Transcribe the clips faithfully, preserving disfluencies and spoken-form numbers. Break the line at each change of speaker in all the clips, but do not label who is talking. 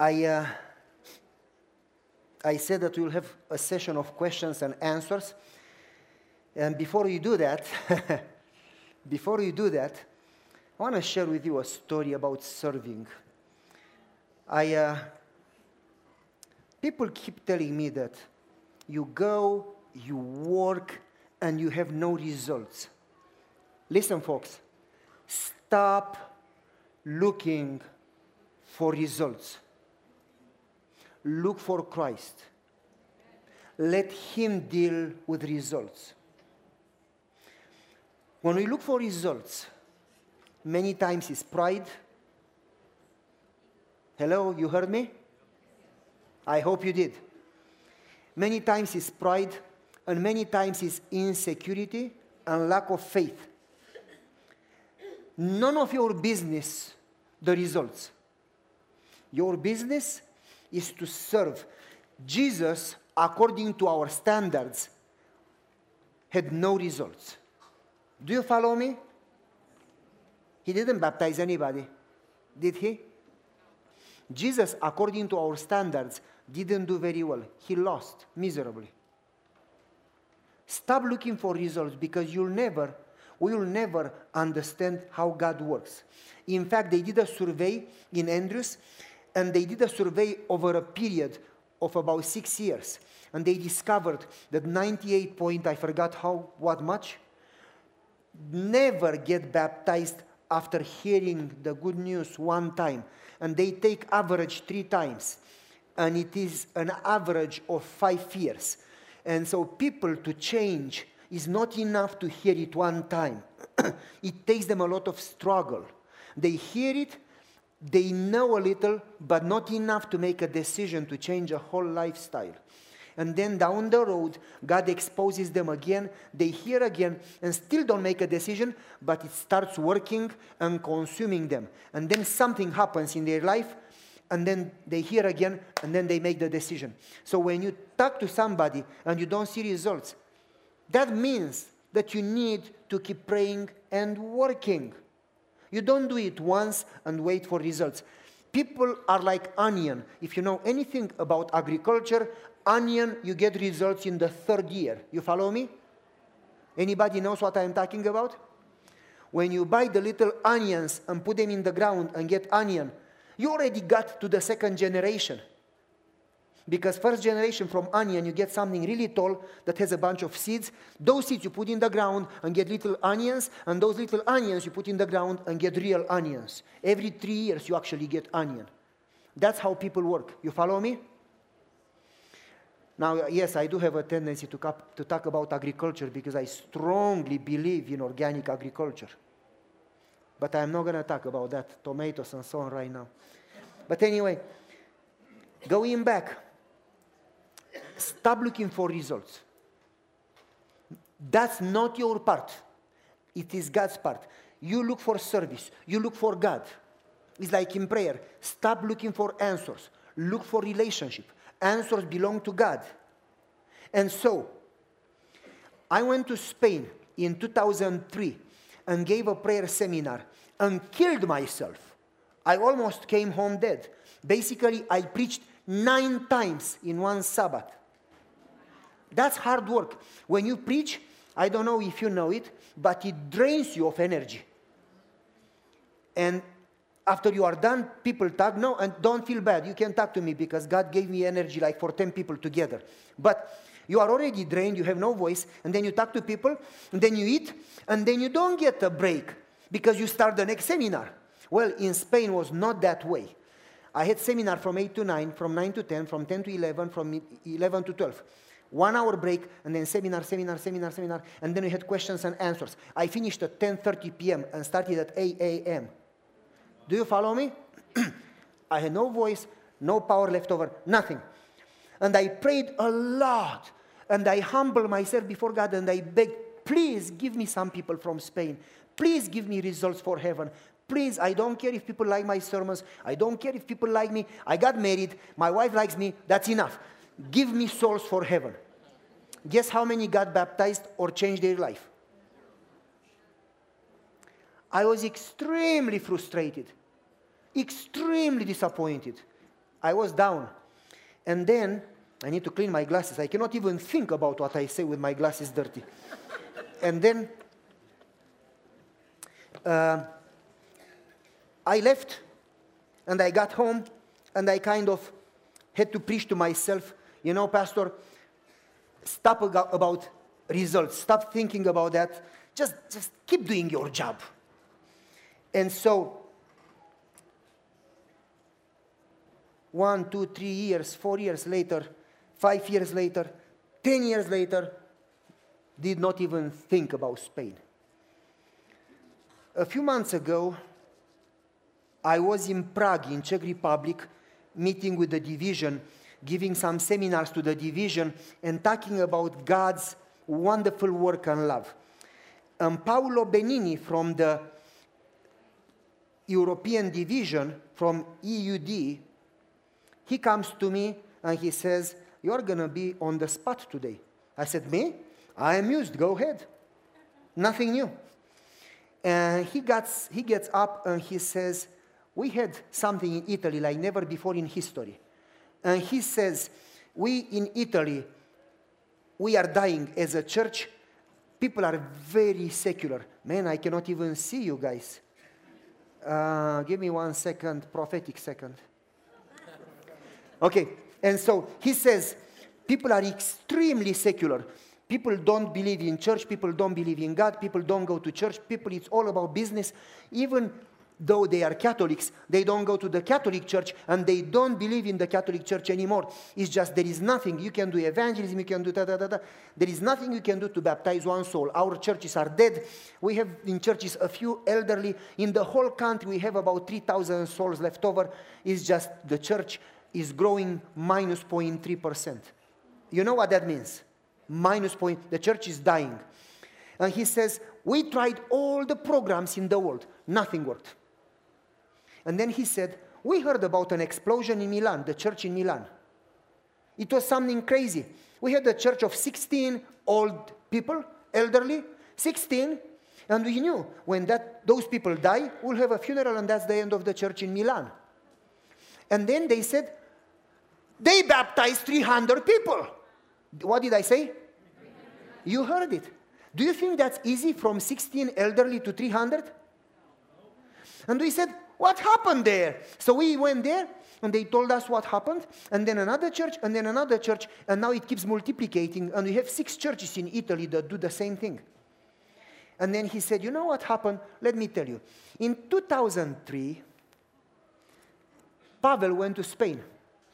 I, uh, I said that we'll have a session of questions and answers. And before you do that, before you do that, I want to share with you a story about serving. I, uh, people keep telling me that you go, you work, and you have no results. Listen, folks, stop looking for results. Look for Christ. Let Him deal with results. When we look for results, many times it's pride. Hello, you heard me? I hope you did. Many times it's pride, and many times it's insecurity and lack of faith. None of your business the results. Your business is to serve. Jesus, according to our standards, had no results. Do you follow me? He didn't baptize anybody, did he? Jesus, according to our standards, didn't do very well. He lost miserably. Stop looking for results, because you'll never, we will never understand how God works. In fact, they did a survey in Andrews, and they did a survey over a period of about six years. And they discovered that ninety-eight point, I forgot how, what much, never get baptized after hearing the good news one time. And they take average three times. And it is an average of five years. And so people to change is not enough to hear it one time. It takes them a lot of struggle. They hear it, they know a little, but not enough to make a decision to change a whole lifestyle. And then down the road, God exposes them again, they hear again, and still don't make a decision, but it starts working and consuming them. And then something happens in their life, and then they hear again, and then they make the decision. So when you talk to somebody and you don't see results, that means that you need to keep praying and working. You don't do it once and wait for results. People are like onion. If you know anything about agriculture, onion, you get results in the third year. You follow me? Anybody knows what I'm talking about? When you buy the little onions and put them in the ground and get onion, you already got to the second generation. Because first generation from onion, you get something really tall that has a bunch of seeds. Those seeds you put in the ground and get little onions, and those little onions you put in the ground and get real onions. Every three years you actually get onion. That's how people work. You follow me? Now, yes, I do have a tendency to, cap- to talk about agriculture because I strongly believe in organic agriculture. But I'm not going to talk about that, tomatoes and so on right now. But anyway, going back, stop looking for results. That's not your part. It is God's part. You look for service. You look for God. It's like in prayer. Stop looking for answers. Look for relationship. Answers belong to God. And so, I went to Spain in two thousand three and gave a prayer seminar and killed myself. I almost came home dead. Basically, I preached nine times in one Sabbath. That's hard work. When you preach, I don't know if you know it, but it drains you of energy. And after you are done, people talk. No, and don't feel bad. You can talk to me because God gave me energy like for ten people together. But you are already drained, you have no voice, and then you talk to people, and then you eat, and then you don't get a break because you start the next seminar. Well, in Spain it was not that way. I had seminar from eight to nine, from nine to ten, from ten to eleven, from eleven to twelve. One hour break, and then seminar, seminar, seminar, seminar, and then we had questions and answers. I finished at ten thirty p.m. and started at eight a.m. Do you follow me? I had no voice, no power left over, nothing. And I prayed a lot, and I humbled myself before God, and I begged, please give me some people from Spain. Please give me results for heaven. Please, I don't care if people like my sermons. I don't care if people like me. I got married. My wife likes me. That's enough. Give me souls for heaven. Guess how many got baptized or changed their life? I was extremely frustrated, extremely disappointed. I was down. And then, I need to clean my glasses. I cannot even think about what I say with my glasses dirty. And then, uh, I left, and I got home, and I kind of had to preach to myself, you know, Pastor, stop about results. Stop thinking about that. Just, just keep doing your job. And so, one, two, three years, four years later, five years later, ten years later, did not even think about Spain. A few months ago, I was in Prague, in Czech Republic, meeting with the division, giving some seminars to the division, and talking about God's wonderful work and love. And Paolo Benini from the European division, from E U D, he comes to me and he says, you're going to be on the spot today. I said, me? I am used, go ahead. Nothing new. And he gets, he gets up and he says, we had something in Italy like never before in history. And he says, we in Italy, we are dying as a church. People are very secular. Man, I cannot even see you guys. Uh, give me one second, prophetic second. Okay, and so he says, people are extremely secular. People don't believe in church, people don't believe in God, people don't go to church, people, it's all about business. Even though they are Catholics, they don't go to the Catholic Church, and they don't believe in the Catholic Church anymore. It's just there is nothing. You can do evangelism, you can do da da da da. There is nothing you can do to baptize one soul. Our churches are dead. We have in churches a few elderly. In the whole country, we have about three thousand souls left over. It's just the church is growing minus zero point three percent. You know what that means? Minus point, the church is dying. And he says, we tried all the programs in the world. Nothing worked. And then he said, we heard about an explosion in Milan, the church in Milan. It was something crazy. We had a church of sixteen old people, elderly, sixteen, and we knew when that, those people die, we'll have a funeral, and that's the end of the church in Milan. And then they said, they baptized three hundred people. What did I say? You heard it. Do you think that's easy from sixteen elderly to three hundred? And we said, what happened there? So we went there, and they told us what happened, and then another church, and then another church, and now it keeps multiplicating, and we have six churches in Italy that do the same thing. And then he said, you know what happened? Let me tell you. In two thousand three, Pavel went to Spain.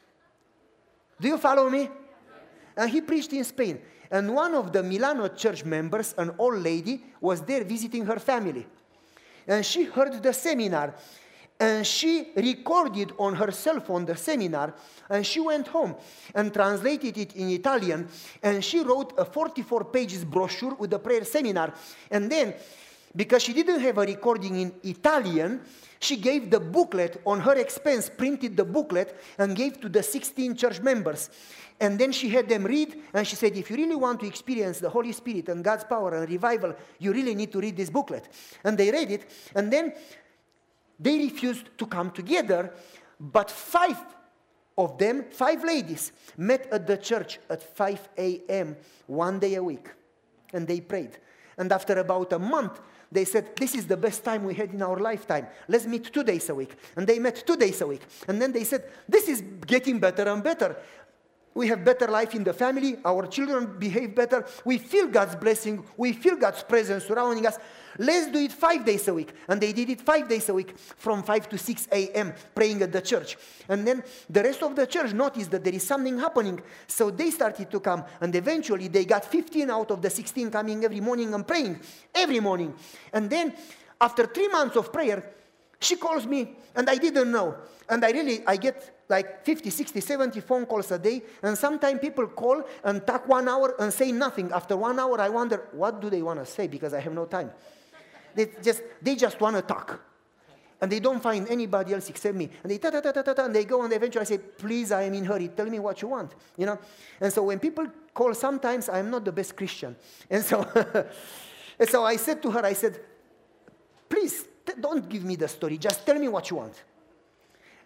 Do you follow me? And he preached in Spain. And one of the Milano church members, an old lady, was there visiting her family. And she heard the seminar. And she recorded on her cell phone the seminar. And she went home and translated it in Italian. And she wrote a forty-four pages brochure with the prayer seminar. And then, because she didn't have a recording in Italian, she gave the booklet on her expense, printed the booklet, and gave to the sixteen church members. And then she had them read, and she said, if you really want to experience the Holy Spirit and God's power and revival, you really need to read this booklet. And they read it, and then they refused to come together, but five of them, five ladies, met at the church at five a.m. one day a week, and they prayed. And after about a month, they said, this is the best time we had in our lifetime. Let's meet two days a week. And they met two days a week. And then they said, this is getting better and better. We have better life in the family. Our children behave better. We feel God's blessing. We feel God's presence surrounding us. Let's do it five days a week. And they did it five days a week from five to six a.m. praying at the church. And then the rest of the church noticed that there is something happening. So they started to come. And eventually they got fifteen out of the sixteen coming every morning and praying. Every morning. And then after three months of prayer, she calls me, and I didn't know. And I really, I get like fifty, sixty, seventy phone calls a day, and sometimes people call and talk one hour and say nothing. After one hour, I wonder, what do they want to say? Because I have no time. They just, they just want to talk. And they don't find anybody else except me. And they ta ta ta ta ta ta, and they go, and eventually I say, please, I am in a hurry. Tell me what you want. You know. And so when people call, sometimes I am not the best Christian. And so, and so I said to her, I said, please, don't give me the story. Just tell me what you want.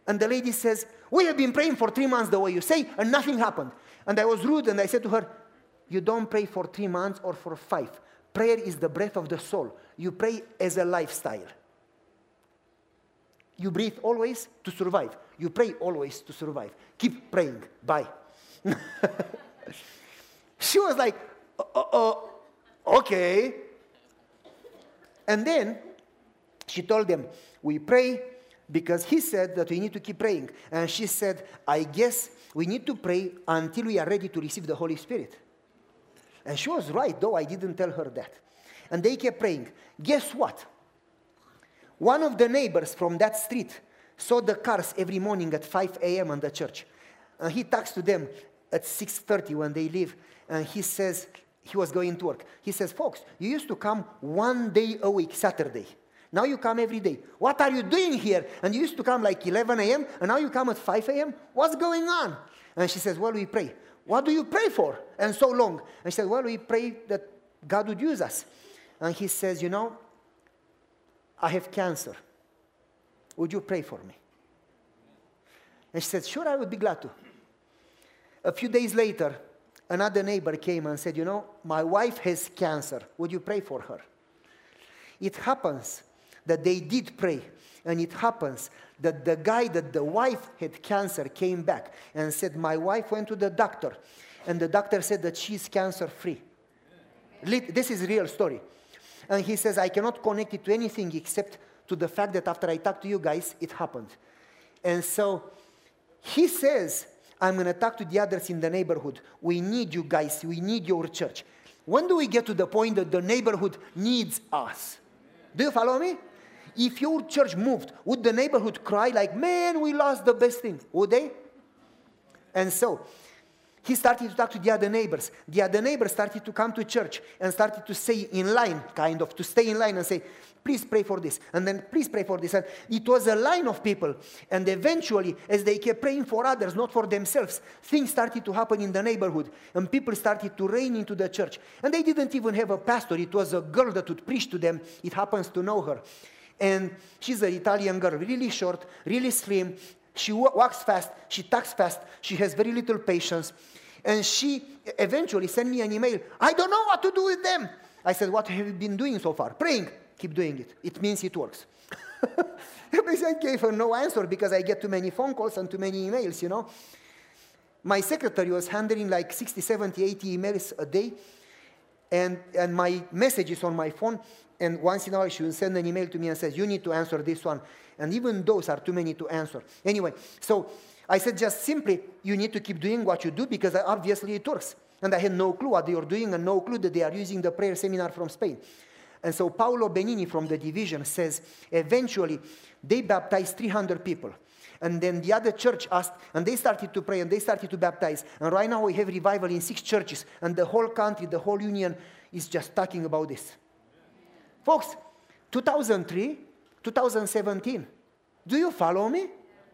And the lady says, we have been praying for three months the way you say, and nothing happened. And I was rude, and I said to her, you don't pray for three months or for five. Prayer is the breath of the soul. You pray as a lifestyle. You breathe always to survive. You pray always to survive. Keep praying. Bye. She was like, uh, uh, okay. And then she told them, we pray because he said that we need to keep praying. And she said, I guess we need to pray until we are ready to receive the Holy Spirit. And she was right, though I didn't tell her that. And they kept praying. Guess what? One of the neighbors from that street saw the cars every morning at five a.m. on the church. And he talks to them at six thirty when they leave. And he says, he was going to work. He says, folks, you used to come one day a week, Saturday. Now you come every day. What are you doing here? And you used to come like eleven a.m. and now you come at five a.m.? What's going on? And she says, well, we pray. What do you pray for? And so long. And she said, well, we pray that God would use us. And he says, you know, I have cancer. Would you pray for me? And she said, sure, I would be glad to. A few days later, another neighbor came and said, you know, my wife has cancer. Would you pray for her? It happens that they did pray. And it happens that the guy that the wife had cancer came back and said, my wife went to the doctor. And the doctor said that she's cancer-free. This is a real story. And he says, I cannot connect it to anything except to the fact that after I talked to you guys, it happened. And so he says, I'm going to talk to the others in the neighborhood. We need you guys. We need your church. When do we get to the point that the neighborhood needs us? Do you follow me? If your church moved, would the neighborhood cry like, man, we lost the best thing? Would they? And so he started to talk to the other neighbors. The other neighbors started to come to church and started to say in line, kind of, to stay in line and say, please pray for this. And then please pray for this. And it was a line of people. And eventually, as they kept praying for others, not for themselves, things started to happen in the neighborhood. And people started to rain into the church. And they didn't even have a pastor. It was a girl that would preach to them. It happens to know her. And she's an Italian girl, really short, really slim. She walks fast. She talks fast. She has very little patience. And she eventually sent me an email. I don't know what to do with them. I said, what have you been doing so far? Praying. Keep doing it. It means it works. I gave her no answer because I get too many phone calls and too many emails, you know. My secretary was handling like sixty, seventy, eighty emails a day. And, and my messages on my phone. And once in a while she will send an email to me and says, you need to answer this one. And even those are too many to answer. Anyway, so I said just simply, you need to keep doing what you do because obviously it works. And I had no clue what they were doing and no clue that they are using the prayer seminar from Spain. And so Paolo Benini from the division says, eventually they baptized three hundred people. And then the other church asked, and they started to pray and they started to baptize. And right now we have revival in six churches. And the whole country, the whole union is just talking about this. Folks, two thousand three, two thousand seventeen, do you follow me?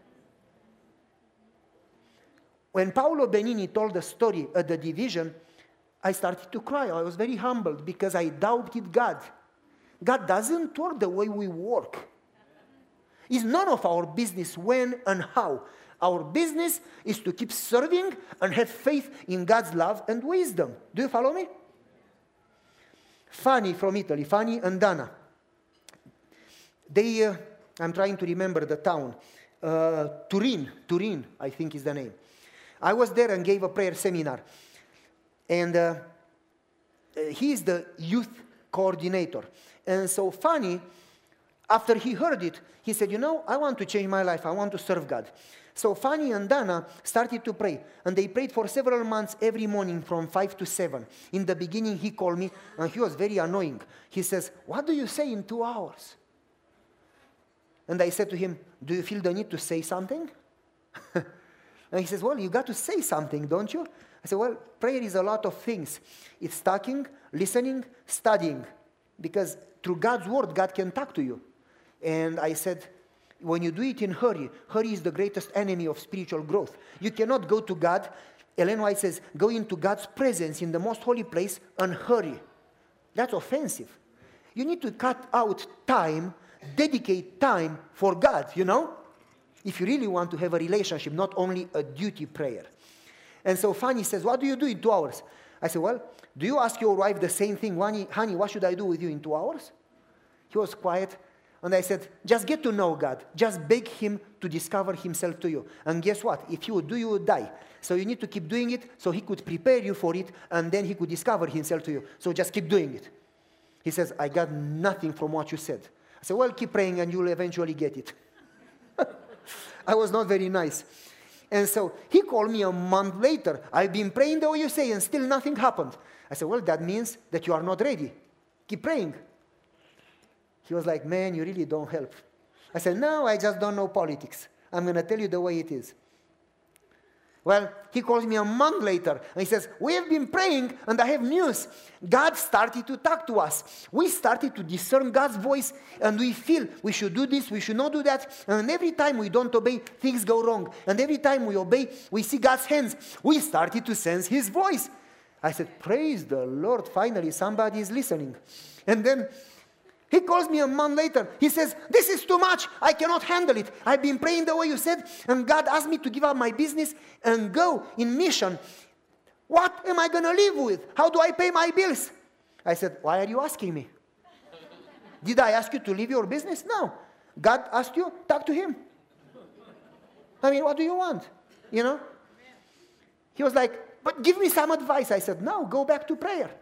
When Paolo Benini told the story at the division, I started to cry. I was very humbled because I doubted God. God doesn't work the way we work. It's none of our business when and how. Our business is to keep serving and have faith in God's love and wisdom. Do you follow me? Fanny from Italy, Fanny and Dana. They, uh, I'm trying to remember the town. Uh, Turin, Turin, I think is the name. I was there and gave a prayer seminar. And uh, he is the youth coordinator. And so Fanny, after he heard it, he said, you know, I want to change my life. I want to serve God. So Fanny and Dana started to pray. And they prayed for several months every morning from five to seven. In the beginning, he called me, and he was very annoying. He says, what do you say in two hours? And I said to him, do you feel the need to say something? And he says, well, you got to say something, don't you? I said, well, prayer is a lot of things. It's talking, listening, studying. Because through God's word, God can talk to you. And I said, when you do it in hurry, hurry is the greatest enemy of spiritual growth. You cannot go to God. Ellen White says, go into God's presence in the most holy place and hurry. That's offensive. You need to cut out time, dedicate time for God, you know? If you really want to have a relationship, not only a duty prayer. And so Fanny says, what do you do in two hours? I said, well, do you ask your wife the same thing? Honey, what should I do with you in two hours? He was quiet. And I said, just get to know God. Just beg him to discover himself to you. And guess what? If you would do, you would die. So you need to keep doing it so he could prepare you for it, and then he could discover himself to you. So just keep doing it. He says, I got nothing from what you said. I said, well, keep praying and you'll eventually get it. I was not very nice. And so he called me a month later. I've been praying the way you say, and still nothing happened. I said, well, that means that you are not ready. Keep praying. He was like, man, you really don't help. I said, no, I just don't know politics. I'm going to tell you the way it is. Well, he calls me a month later, and he says, we have been praying, and I have news. God started to talk to us. We started to discern God's voice, and we feel we should do this, we should not do that. And every time we don't obey, things go wrong. And every time we obey, we see God's hands. We started to sense his voice. I said, praise the Lord, finally somebody is listening. And then he calls me a month later. He says, this is too much. I cannot handle it. I've been praying the way you said, and God asked me to give up my business and go in mission. What am I going to live with? How do I pay my bills? I said, why are you asking me? Did I ask you to leave your business? No. God asked you, talk to him. I mean, what do you want? You know? He was like, but give me some advice. I said, no, go back to prayer.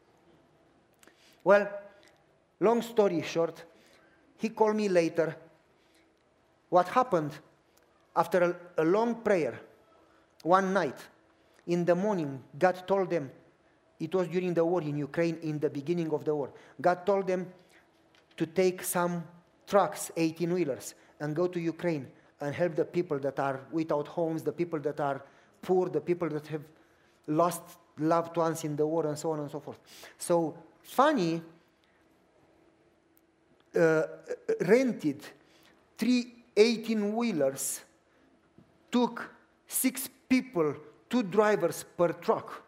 Well, long story short, he called me later. What happened after a, a long prayer, one night, in the morning, God told them, it was during the war in Ukraine, in the beginning of the war, God told them to take some trucks, eighteen-wheelers, and go to Ukraine and help the people that are without homes, the people that are poor, the people that have lost loved ones in the war, and so on and so forth. So, Fanny Uh, rented three eighteen-wheelers, took six people, two drivers per truck,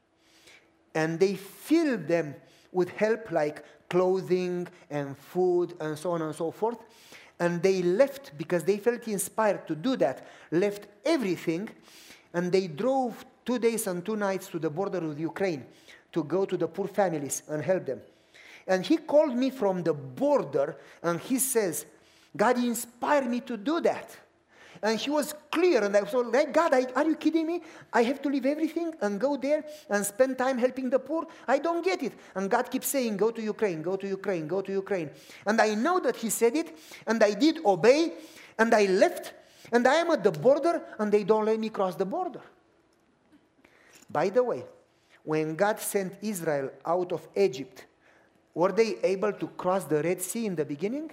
and they filled them with help like clothing and food and so on and so forth, and they left because they felt inspired to do that, left everything, and they drove two days and two nights to the border with Ukraine to go to the poor families and help them. And he called me from the border, and he says, God inspired me to do that. And he was clear, and I was like, God, I, are you kidding me? I have to leave everything and go there and spend time helping the poor? I don't get it. And God keeps saying, go to Ukraine, go to Ukraine, go to Ukraine. And I know that he said it, and I did obey, and I left, and I am at the border, and they don't let me cross the border. By the way, when God sent Israel out of Egypt, were they able to cross the Red Sea in the beginning?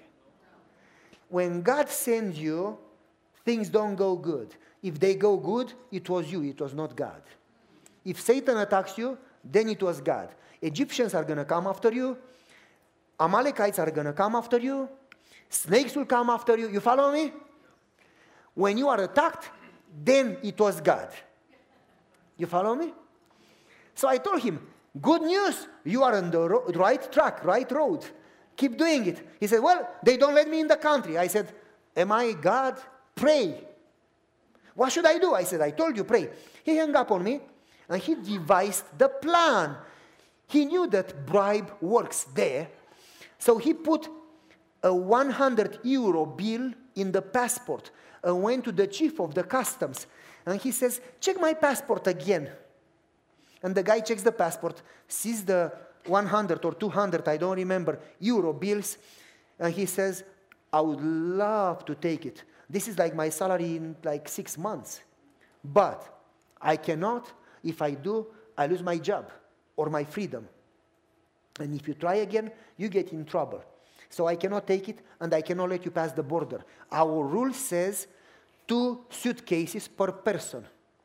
When God sends you, things don't go good. If they go good, it was you, it was not God. If Satan attacks you, then it was God. Egyptians are going to come after you. Amalekites are going to come after you. Snakes will come after you. You follow me? When you are attacked, then it was God. You follow me? So I told him, good news, you are on the ro- right track, right road. Keep doing it. He said, well, they don't let me in the country. I said, am I God? Pray. What should I do? I said, I told you, pray. He hung up on me, and he devised the plan. He knew that bribe works there, so he put a one hundred euro bill in the passport and went to the chief of the customs, and he says, check my passport again. And the guy checks the passport, sees the one hundred or two hundred, I don't remember, euro bills, and he says, I would love to take it. This is like my salary in like six months. But I cannot. If I do, I lose my job or my freedom. And if you try again, you get in trouble. So I cannot take it, and I cannot let you pass the border. Our rule says two suitcases per person.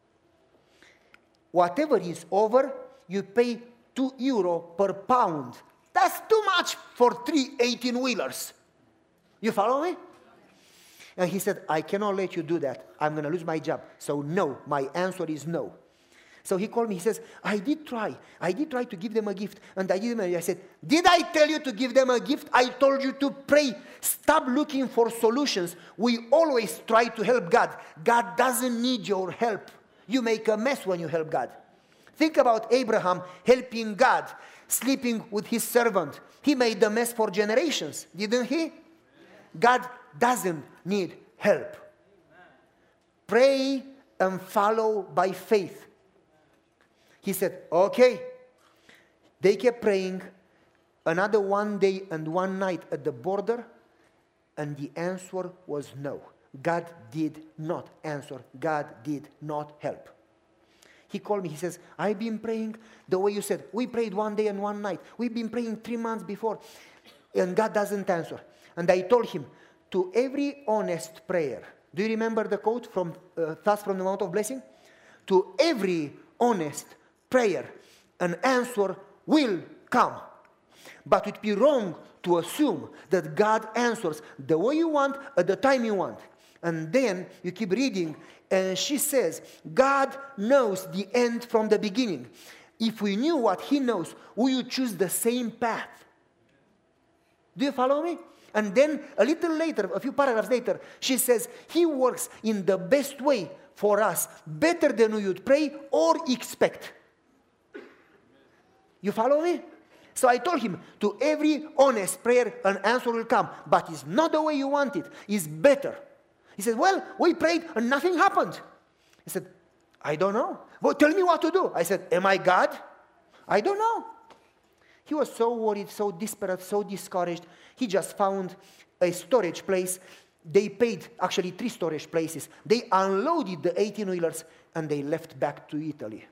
Whatever is over, you pay two euro per pound. That's too much for three eighteen-wheelers. You follow me? And he said, I cannot let you do that. I'm going to lose my job. So no, my answer is no. So he called me, he says, I did try. I did try to give them a gift. And I did. I said, did I tell you to give them a gift? I told you to pray. Stop looking for solutions. We always try to help God. God doesn't need your help. You make a mess when you help God. Think about Abraham helping God, sleeping with his servant. He made a mess for generations, didn't he? God doesn't need help. Pray and follow by faith. He said, okay. They kept praying another one day and one night at the border, and the answer was no. God did not answer. God did not help. He called me. He says, I've been praying the way you said. We prayed one day and one night. We've been praying three months before, and God doesn't answer. And I told him, to every honest prayer, do you remember the quote from uh, Thus from the Mount of Blessing? To every honest prayer, an answer will come. But it would be wrong to assume that God answers the way you want at the time you want. And then you keep reading, and she says, God knows the end from the beginning. If we knew what he knows, we would choose the same path. Do you follow me? And then a little later, a few paragraphs later, she says, he works in the best way for us, better than we would pray or expect. You follow me? So I told him, to every honest prayer, an answer will come. But it's not the way you want it. It's better. He said, well, we prayed and nothing happened. He said, I don't know. Well, tell me what to do. I said, am I God? I don't know. He was so worried, so desperate, so discouraged. He just found a storage place. They paid, actually three storage places. They unloaded the eighteen-wheelers and they left back to Italy.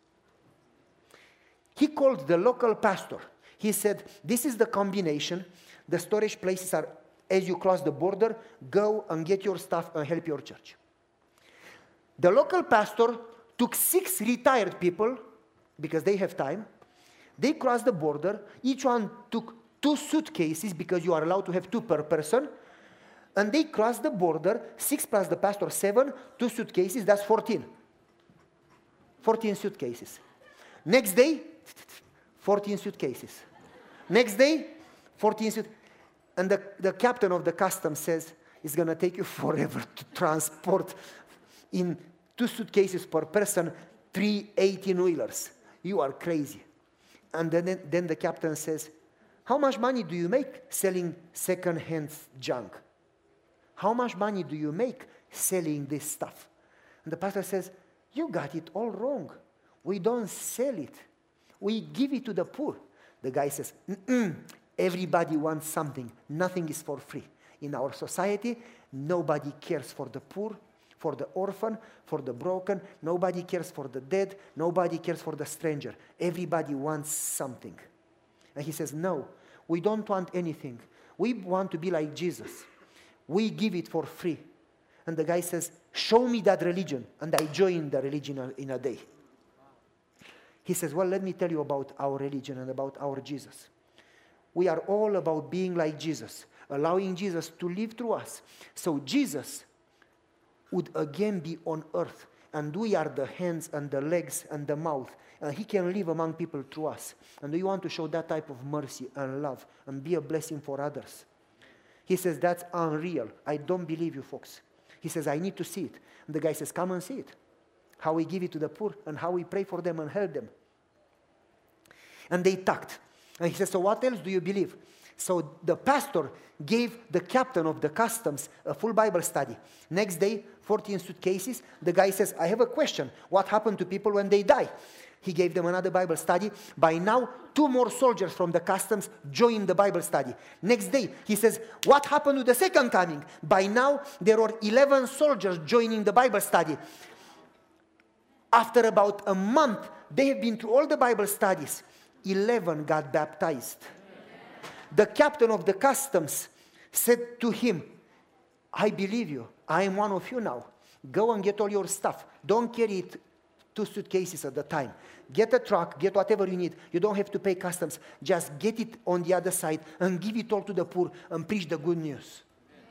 He called the local pastor. He said, this is the combination. The storage places are, as you cross the border, go and get your stuff and help your church. The local pastor took six retired people, because they have time. They crossed the border. Each one took two suitcases, because you are allowed to have two per person. And they crossed the border, six plus the pastor, seven, two suitcases, that's fourteen. fourteen suitcases. Next day, fourteen suitcases. Next day, fourteen suitcases. And the, the captain of the customs says, it's going to take you forever to transport in two suitcases per person, three eighteen-wheelers. You are crazy. And then, then the captain says, how much money do you make selling second-hand junk? How much money do you make selling this stuff? And the pastor says, you got it all wrong. We don't sell it. We give it to the poor. The guy says, mm-mm, everybody wants something. Nothing is for free. In our society, nobody cares for the poor, for the orphan, for the broken. Nobody cares for the dead. Nobody cares for the stranger. Everybody wants something. And he says, no, we don't want anything. We want to be like Jesus. We give it for free. And the guy says, show me that religion. And I joined the religion in a day. He says, well, let me tell you about our religion and about our Jesus. We are all about being like Jesus, allowing Jesus to live through us. So Jesus would again be on earth, and we are the hands and the legs and the mouth, and he can live among people through us. And we want to show that type of mercy and love and be a blessing for others. He says, that's unreal. I don't believe you folks. He says, I need to see it. And the guy says, come and see it. How we give it to the poor and how we pray for them and help them. And they talked. And he says, so what else do you believe? So the pastor gave the captain of the customs a full Bible study. Next day, fourteen suitcases. The guy says, I have a question. What happened to people when they die? He gave them another Bible study. By now, two more soldiers from the customs joined the Bible study. Next day, he says, what happened to the second coming? By now, there are eleven soldiers joining the Bible study. After about a month, they have been through all the Bible studies. eleven got baptized. The captain of the customs said to him, I believe you. I am one of you now. Go and get all your stuff. Don't carry it two suitcases at a time. Get a truck, get whatever you need. You don't have to pay customs. Just get it on the other side and give it all to the poor and preach the good news.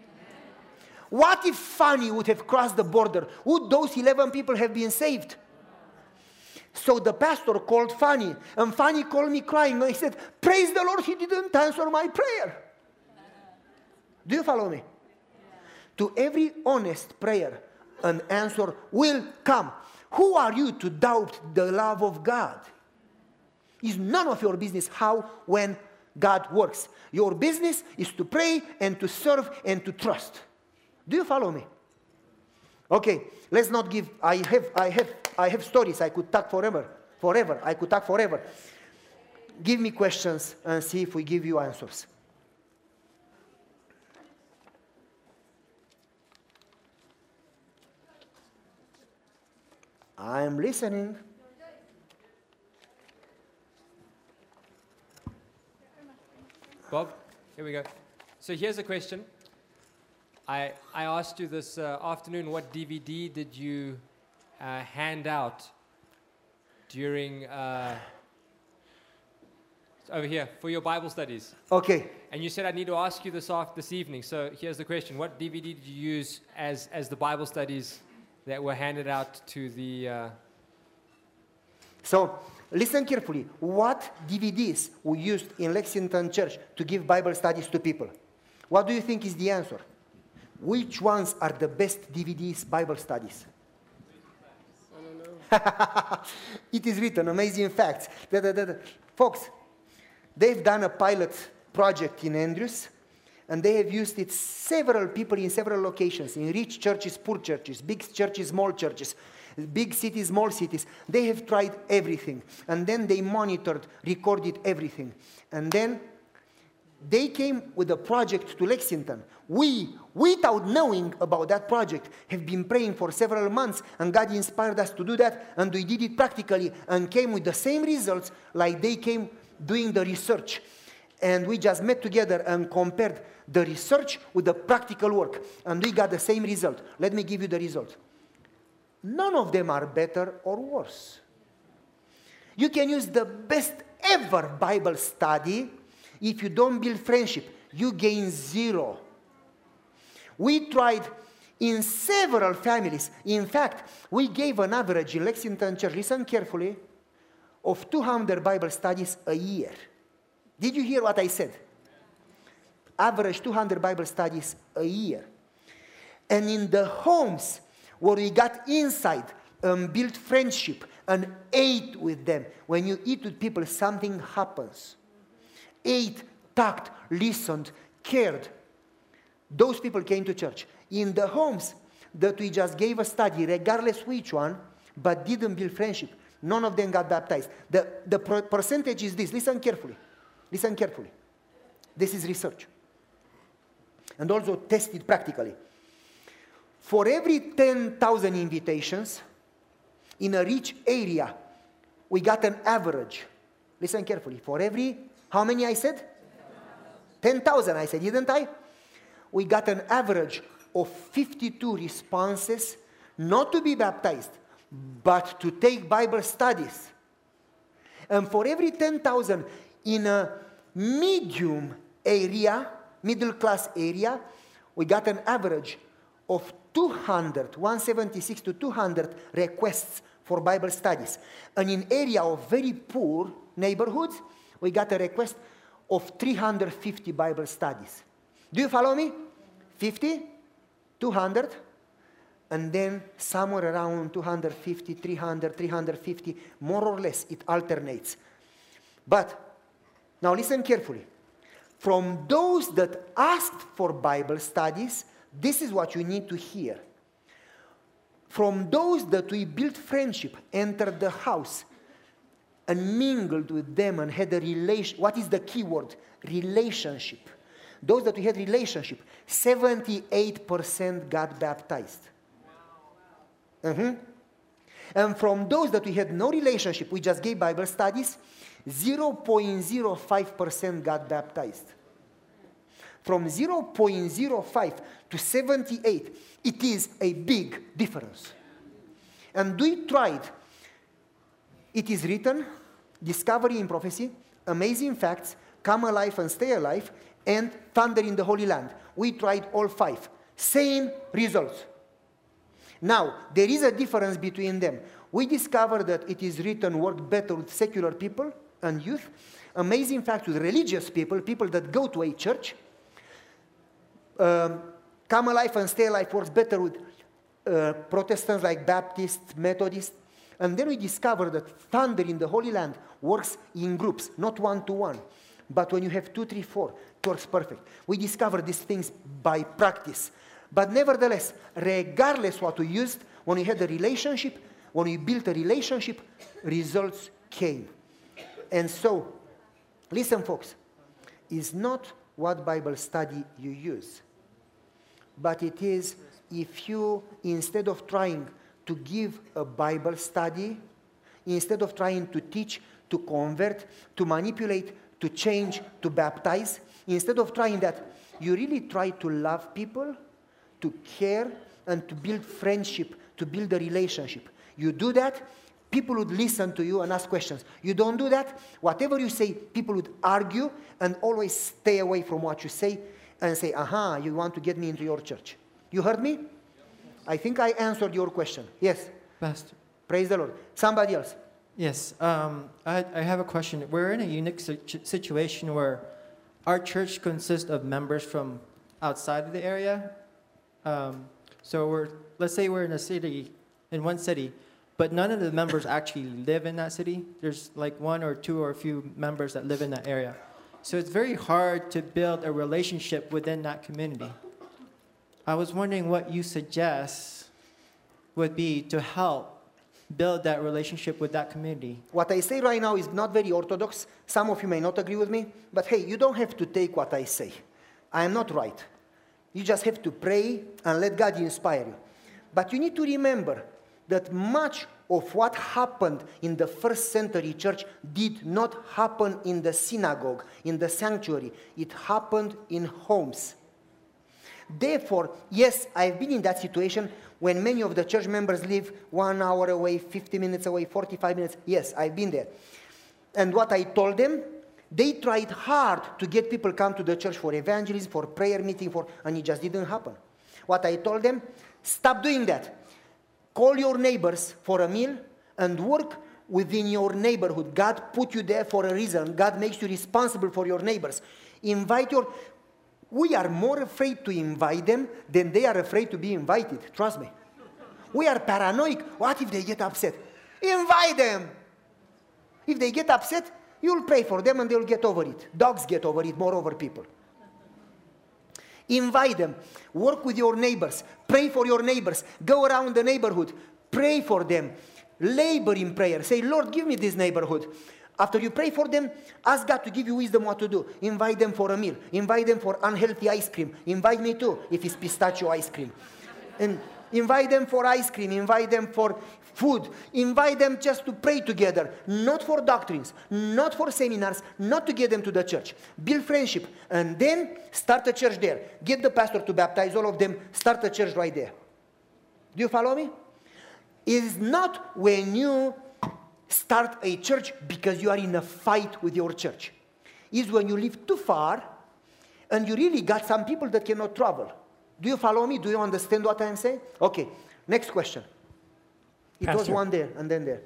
What if Fanny would have crossed the border? Would those eleven people have been saved? So the pastor called Fanny, and Fanny called me crying, and he said, praise the Lord, he didn't answer my prayer. Do you follow me? Yeah. To every honest prayer, an answer will come. Who are you to doubt the love of God? It's none of your business how, when God works. Your business is to pray and to serve and to trust. Do you follow me? Okay, let's not give, I have, I have, I have stories I could talk forever, forever, I could talk forever. Give me questions and see if we give you answers. I am listening.
Bob, here we go. So here's a question. I, I asked you this uh, afternoon, what D V D did you uh, hand out during, uh, over here, for your Bible studies?
Okay.
And you said I need to ask you this after this evening. So here's the question. What D V D did you use as, as the Bible studies that were handed out to the... Uh...
So, listen carefully. What D V Ds we used in Lexington Church to give Bible studies to people? What do you think is the answer? Which ones are the best D V Ds Bible studies? I don't know. It is written, amazing facts. Da, da, da, da. Folks, they've done a pilot project in Andrews, and they have used it several people in several locations, in rich churches, poor churches, big churches, small churches, big cities, small cities. They have tried everything. And then they monitored, recorded everything. And then they came with a project to Lexington. We, without knowing about that project, have been praying for several months, and God inspired us to do that, and we did it practically and came with the same results like they came doing the research. And we just met together and compared the research with the practical work, and we got the same result. Let me give you the result. None of them are better or worse. You can use the best ever Bible study. If you don't build friendship, you gain zero. We tried in several families. In fact, we gave an average in Lexington Church, listen carefully, of two hundred Bible studies a year. Did you hear what I said? Average two hundred Bible studies a year. And in the homes where we got inside and built friendship and ate with them, when you eat with people, something happens. Ate, talked, listened, cared. Those people came to church. In the homes that we just gave a study, regardless which one, but didn't build friendship, none of them got baptized. The, the per- percentage is this. Listen carefully. Listen carefully. This is research. And also tested practically. For every ten thousand invitations in a rich area, we got an average. Listen carefully. For every, how many I said? ten thousand I said, didn't I? We got an average of fifty-two responses, not to be baptized, but to take Bible studies. And for every ten thousand in a medium area, middle class area, we got an average of two hundred, one seventy-six to two hundred requests for Bible studies. And in area of very poor neighborhoods, we got a request of three hundred fifty Bible studies. Do you follow me? fifty, two hundred, and then somewhere around two hundred fifty, three hundred, three hundred fifty, more or less, it alternates. But, now listen carefully. From those that asked for Bible studies, this is what you need to hear. From those that we built friendship, entered the house, and mingled with them and had a relation. What is the key word? Relationship. Those that we had relationship, seventy-eight percent got baptized. Wow. Mm-hmm. And from those that we had no relationship, we just gave Bible studies, zero point zero five percent got baptized. From zero point zero five to seventy-eight, it is a big difference. And we tried. It is written, Discovery in Prophecy, Amazing Facts, Come Alive and Stay Alive, and Thunder in the Holy Land. We tried all five. Same results. Now, there is a difference between them. We discovered that it is written work better with secular people and youth. Amazing fact with religious people, people that go to a church. Um, Come Alive and Stay Alive works better with uh, Protestants like Baptists, Methodists. And then we discovered that Thunder in the Holy Land works in groups, not one-to-one. But when you have two, three, four, it works perfect. We discovered these things by practice. But nevertheless, regardless what we used, when we had a relationship, when we built a relationship, results came. And so, listen folks, it's not what Bible study you use, but it is if you, instead of trying to give a Bible study, instead of trying to teach, to convert, to manipulate, to change, to baptize, instead of trying that, you really try to love people, to care, and to build friendship, to build a relationship. You do that, people would listen to you and ask questions. You don't do that, whatever you say, people would argue and always stay away from what you say and say, aha, you want to get me into your church. You heard me? I think I answered your question. Yes?
Pastor.
Praise the Lord. Somebody else?
Yes, um, I, I have a question. We're in a unique situ- situation where our church consists of members from outside of the area. Um, so we're, let's say we're in a city, in one city, but none of the members actually live in that city. There's like one or two or a few members that live in that area. So it's very hard to build a relationship within that community. I was wondering what you suggest would be to help build that relationship with that community.
What I say right now is not very orthodox. Some of you may not agree with me, but hey, you don't have to take what I say. I am not right. You just have to pray and let God inspire you. But you need to remember that much of what happened in the first century church did not happen in the synagogue, in the sanctuary. It happened in homes. Therefore, yes, I've been in that situation when many of the church members live one hour away, fifty minutes away, forty-five minutes. Yes, I've been there. And what I told them, they tried hard to get people come to the church for evangelism, for prayer meeting, for, and it just didn't happen. What I told them, stop doing that. Call your neighbors for a meal and work within your neighborhood. God put you there for a reason. God makes you responsible for your neighbors. Invite your... We are more afraid to invite them than they are afraid to be invited. Trust me. We are paranoid. What if they get upset? Invite them. If they get upset, you'll pray for them and they'll get over it. Dogs get over it, more over people. Invite them. Work with your neighbors. Pray for your neighbors. Go around the neighborhood. Pray for them. Labor in prayer. Say, Lord, give me this neighborhood. After you pray for them, ask God to give you wisdom what to do. Invite them for a meal. Invite them for unhealthy ice cream. Invite me too, if it's pistachio ice cream. And invite them for ice cream. Invite them for food. Invite them just to pray together. Not for doctrines. Not for seminars. Not to get them to the church. Build friendship. And then start a church there. Get the pastor to baptize all of them. Start a church right there. Do you follow me? It is not when you start a church because you are in a fight with your church. It's when you live too far and you really got some people that cannot travel. Do you follow me? Do you understand what I'm saying? Okay, next question. It
Pastor,
was one there and then there.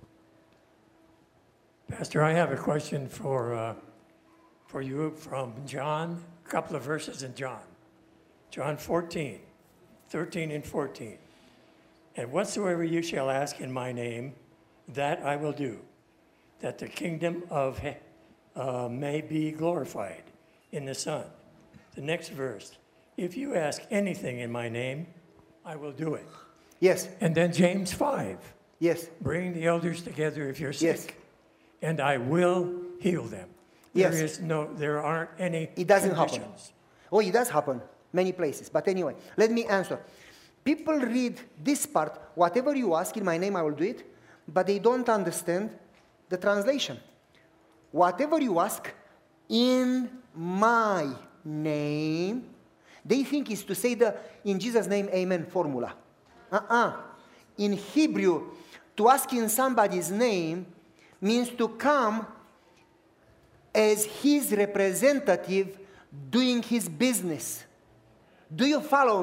Pastor, I have a question for, uh, for you from John, a couple of verses in John. John fourteen, thirteen and fourteen. And whatsoever you shall ask in my name, that I will do, that the kingdom of uh, may be glorified in the Son. The next verse, if you ask anything in my name, I will do it.
Yes.
And then James five,
Yes.
bring the elders together if you're sick,
Yes.
and I will heal them.
Yes.
There is no, there aren't any
It doesn't happen.
conditions.
Oh, it does happen many places. But anyway, let me answer. People read this part, whatever you ask in my name, I will do it, but they don't understand the translation. Whatever you ask in my name, they think is to say the in Jesus' name, amen formula. Uh-uh. In Hebrew, to ask in somebody's name means to come as his representative doing his business. Do you follow me?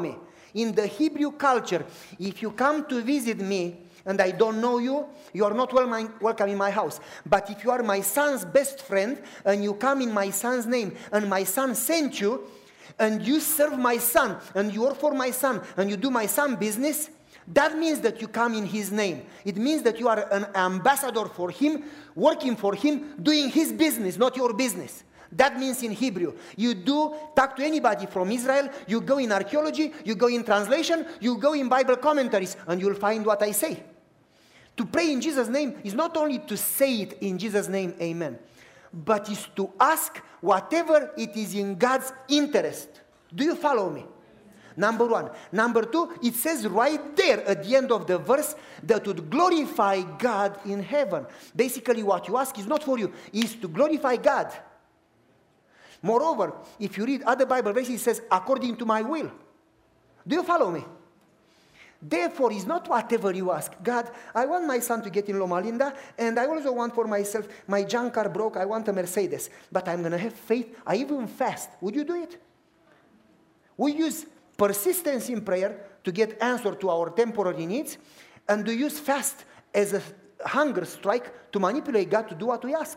In the Hebrew culture, if you come to visit me and I don't know you, you are not wel- welcome in my house. But if you are my son's best friend and you come in my son's name and my son sent you and you serve my son and you work for my son and you do my son business, that means that you come in his name. It means that you are an ambassador for him, working for him, doing his business, not your business. That means in Hebrew. You do talk to anybody from Israel, you go in archaeology, you go in translation, you go in Bible commentaries, and you'll find what I say. To pray in Jesus' name is not only to say it in Jesus' name, amen, but is to ask whatever it is in God's interest. Do you follow me? Number one. Number two, it says right there at the end of the verse that would glorify God in heaven. Basically what you ask is not for you, is to glorify God. Moreover, if you read other Bible verses, it says, according to my will. Do you follow me? Therefore, it's not whatever you ask. God, I want my son to get in Loma Linda, and I also want for myself, my junk car broke, I want a Mercedes. But I'm going to have faith, I even fast. Would you do it? We use persistence in prayer to get answer to our temporary needs, and we use fast as a hunger strike to manipulate God to do what we ask.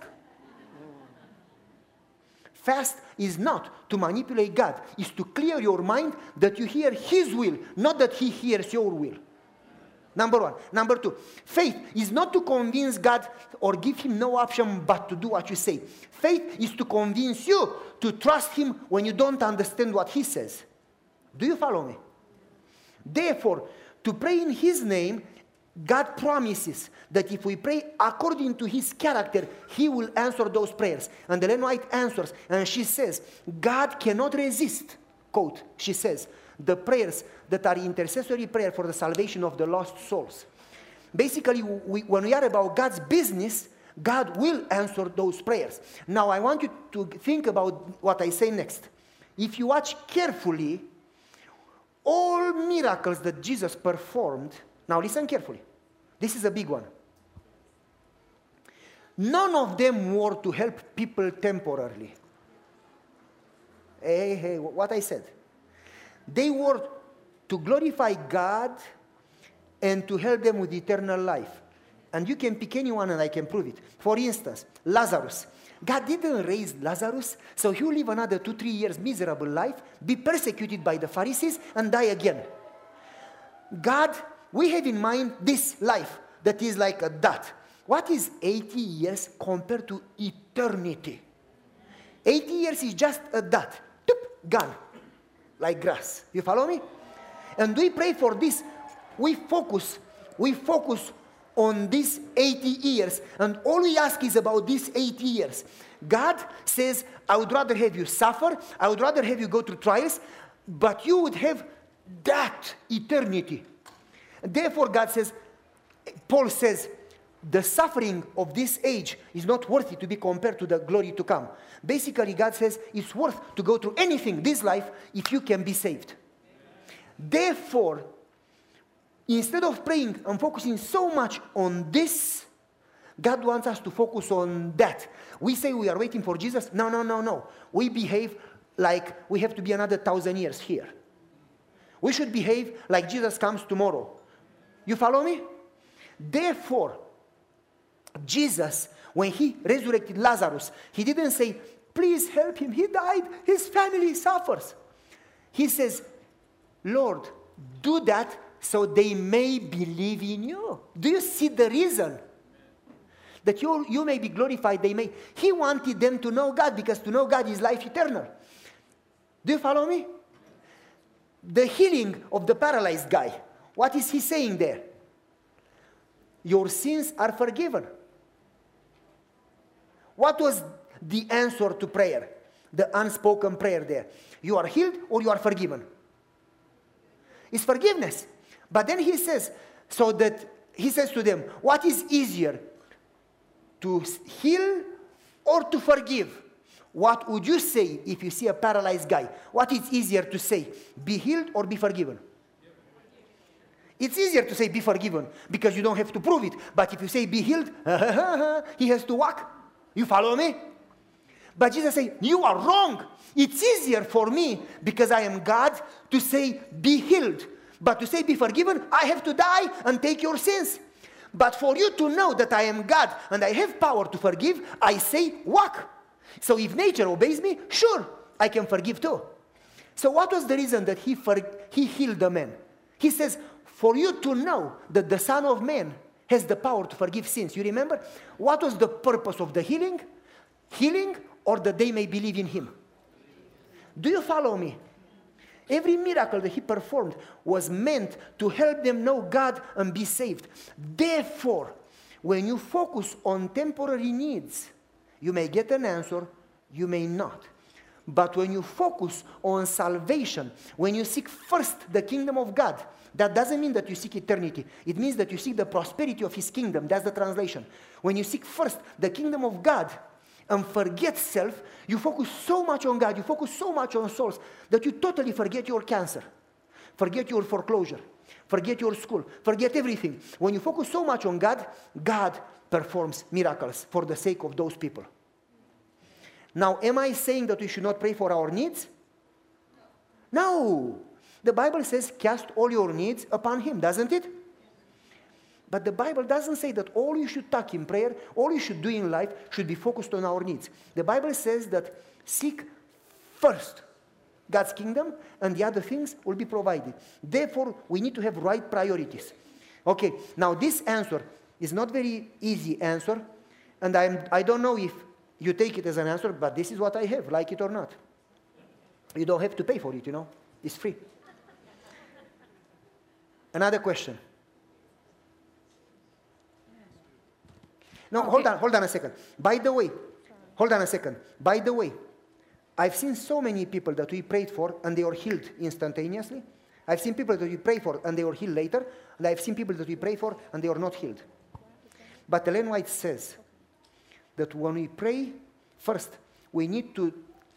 Fast is not to manipulate God. It's to clear your mind that you hear His will, not that He hears your will. Number one. Number two, faith is not to convince God or give Him no option but to do what you say. Faith is to convince you to trust Him when you don't understand what He says. Do you follow me? Therefore, to pray in His name, God promises that if we pray according to His character, He will answer those prayers. And Ellen White answers, and she says, God cannot resist, quote, she says, the prayers that are intercessory prayer for the salvation of the lost souls. Basically, we, when we are about God's business, God will answer those prayers. Now, I want you to think about what I say next. If you watch carefully, all miracles that Jesus performed, now listen carefully. This is a big one. None of them were to help people temporarily. Hey, hey, what I said. They were to glorify God and to help them with eternal life. And you can pick anyone and I can prove it. For instance, Lazarus. God didn't raise Lazarus, so he will live another two, three years miserable life, be persecuted by the Pharisees, and die again. God, we have in mind this life that is like a dot. What is eighty years compared to eternity? eighty years is just a dot. Toop, gone. Like grass. You follow me? And we pray for this. We focus. We focus on these eighty years. And all we ask is about these eighty years. God says, I would rather have you suffer. I would rather have you go through trials. But you would have that eternity. Therefore, God says, Paul says, the suffering of this age is not worthy to be compared to the glory to come. Basically, God says it's worth to go through anything this life if you can be saved. Therefore, instead of praying and focusing so much on this, God wants us to focus on that. We say we are waiting for Jesus. No, no, no, no. We behave like we have to be another thousand years here. We should behave like Jesus comes tomorrow. You follow me? Therefore, Jesus, when he resurrected Lazarus, he didn't say, please help him, he died, his family suffers. He says, Lord, do that so they may believe in you. Do you see the reason? That you, you may be glorified, they may. He wanted them to know God because to know God is life eternal. Do you follow me? The healing of the paralyzed guy. What is he saying there? Your sins are forgiven. What was the answer to prayer? The unspoken prayer there. You are healed or you are forgiven. It's forgiveness. But then he says, so that he says to them, what is easier? To heal or to forgive? What would you say if you see a paralyzed guy? What is easier to say? Be healed or be forgiven? It's easier to say be forgiven because you don't have to prove it. But if you say be healed, he has to walk. You follow me? But Jesus said, you are wrong. It's easier for me, because I am God, to say, be healed. But to say, be forgiven, I have to die and take your sins. But for you to know that I am God and I have power to forgive, I say, walk. So if nature obeys me, sure, I can forgive too. So what was the reason that he, for, he healed the man? He says, for you to know that the Son of Man has the power to forgive sins. You remember? What was the purpose of the healing? Healing, or that they may believe in him. Do you follow me? Every miracle that he performed was meant to help them know God and be saved. Therefore, when you focus on temporary needs, you may get an answer, you may not. But when you focus on salvation, when you seek first the kingdom of God, that doesn't mean that you seek eternity. It means that you seek the prosperity of his kingdom. That's the translation. When you seek first the kingdom of God and forget self, you focus so much on God, you focus so much on souls, that you totally forget your cancer, forget your foreclosure, forget your school, forget everything. When you focus so much on God, God performs miracles for the sake of those people. Now, am I saying that we should not pray for our needs? No. The Bible says, cast all your needs upon him, doesn't it? But the Bible doesn't say that all you should talk in prayer, all you should do in life should be focused on our needs. The Bible says that seek first God's kingdom and the other things will be provided. Therefore, we need to have right priorities. Okay, now this answer is not very easy answer, and I'm, I don't know if you take it as an answer, but this is what I have, like it or not. You don't have to pay for it, you know. It's free. Another question. No, okay. hold on, hold on a second. By the way, hold on a second. By the way, I've seen so many people that we prayed for and they were healed instantaneously. I've seen people that we prayed for and they were healed later. And I've seen people that we pray for and they were not healed. But Ellen White says that when we pray, first, we need to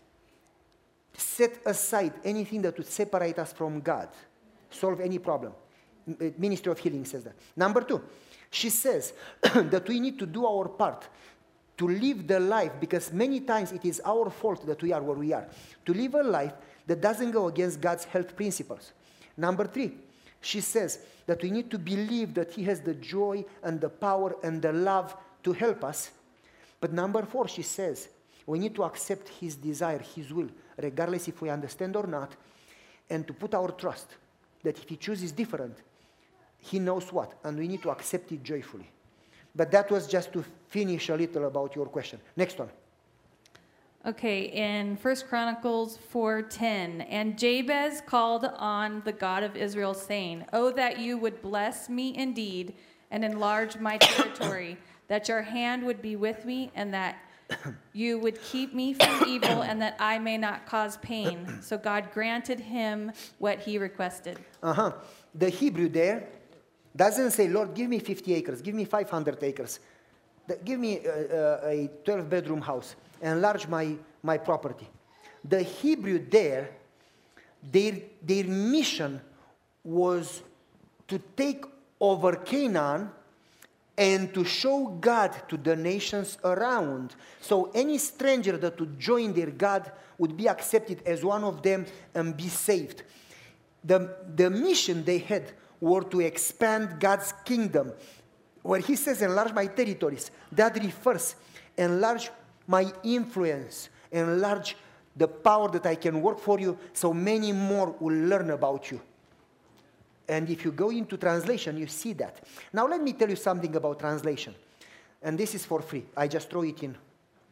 set aside anything that would separate us from God, solve any problem. Ministry of Healing says that. Number two, she says that we need to do our part to live the life, because many times it is our fault that we are where we are, to live a life that doesn't go against God's health principles. Number three, she says that we need to believe that he has the joy and the power and the love to help us. But number four, she says, we need to accept his desire, his will, regardless if we understand or not, and to put our trust that if he chooses different, he knows what, and we need to accept it joyfully. But that was just to finish a little about your question. Next one.
Okay, in First Chronicles four ten, and Jabez called on the God of Israel, saying, "Oh, that you would bless me indeed and enlarge my territory, that your hand would be with me, and that you would keep me from evil, and that I may not cause pain." So God granted him what he requested.
Uh-huh. The Hebrew there doesn't say, Lord, give me fifty acres, give me five hundred acres, give me a, a twelve-bedroom house, enlarge my, my property. The Hebrew there, their, their mission was to take over Canaan and to show God to the nations around. So any stranger that would join their God would be accepted as one of them and be saved. The, the mission they had were to expand God's kingdom. Where he says, enlarge my territories, that refers, enlarge my influence, enlarge the power that I can work for you, so many more will learn about you. And if you go into translation, you see that. Now let me tell you something about translation. And this is for free. I just throw it in.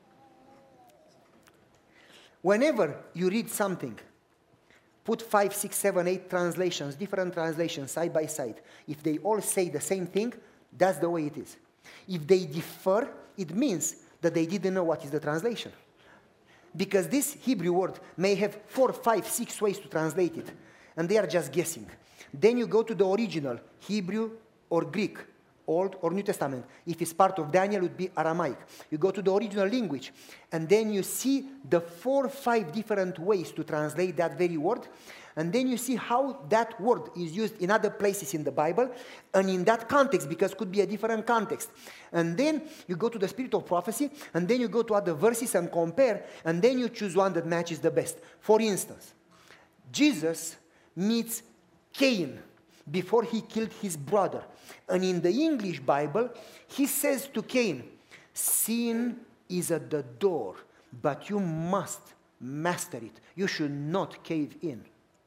Whenever you read something, put five, six, seven, eight translations, different translations side by side. If they all say the same thing, that's the way it is. If they differ, it means that they didn't know what is the translation. Because this Hebrew word may have four, five, six ways to translate it. And they are just guessing. Then you go to the original, Hebrew or Greek, Old or New Testament. If it's part of Daniel, it would be Aramaic. You go to the original language, and then you see the four, five different ways to translate that very word. And then you see how that word is used in other places in the Bible and in that context, because it could be a different context. And then you go to the spirit of prophecy, and then you go to other verses and compare, and then you choose one that matches the best. For instance, Jesus meets Cain before he killed his brother. And in the English Bible, he says to Cain, sin is at the door, but you must master it. You should not cave in.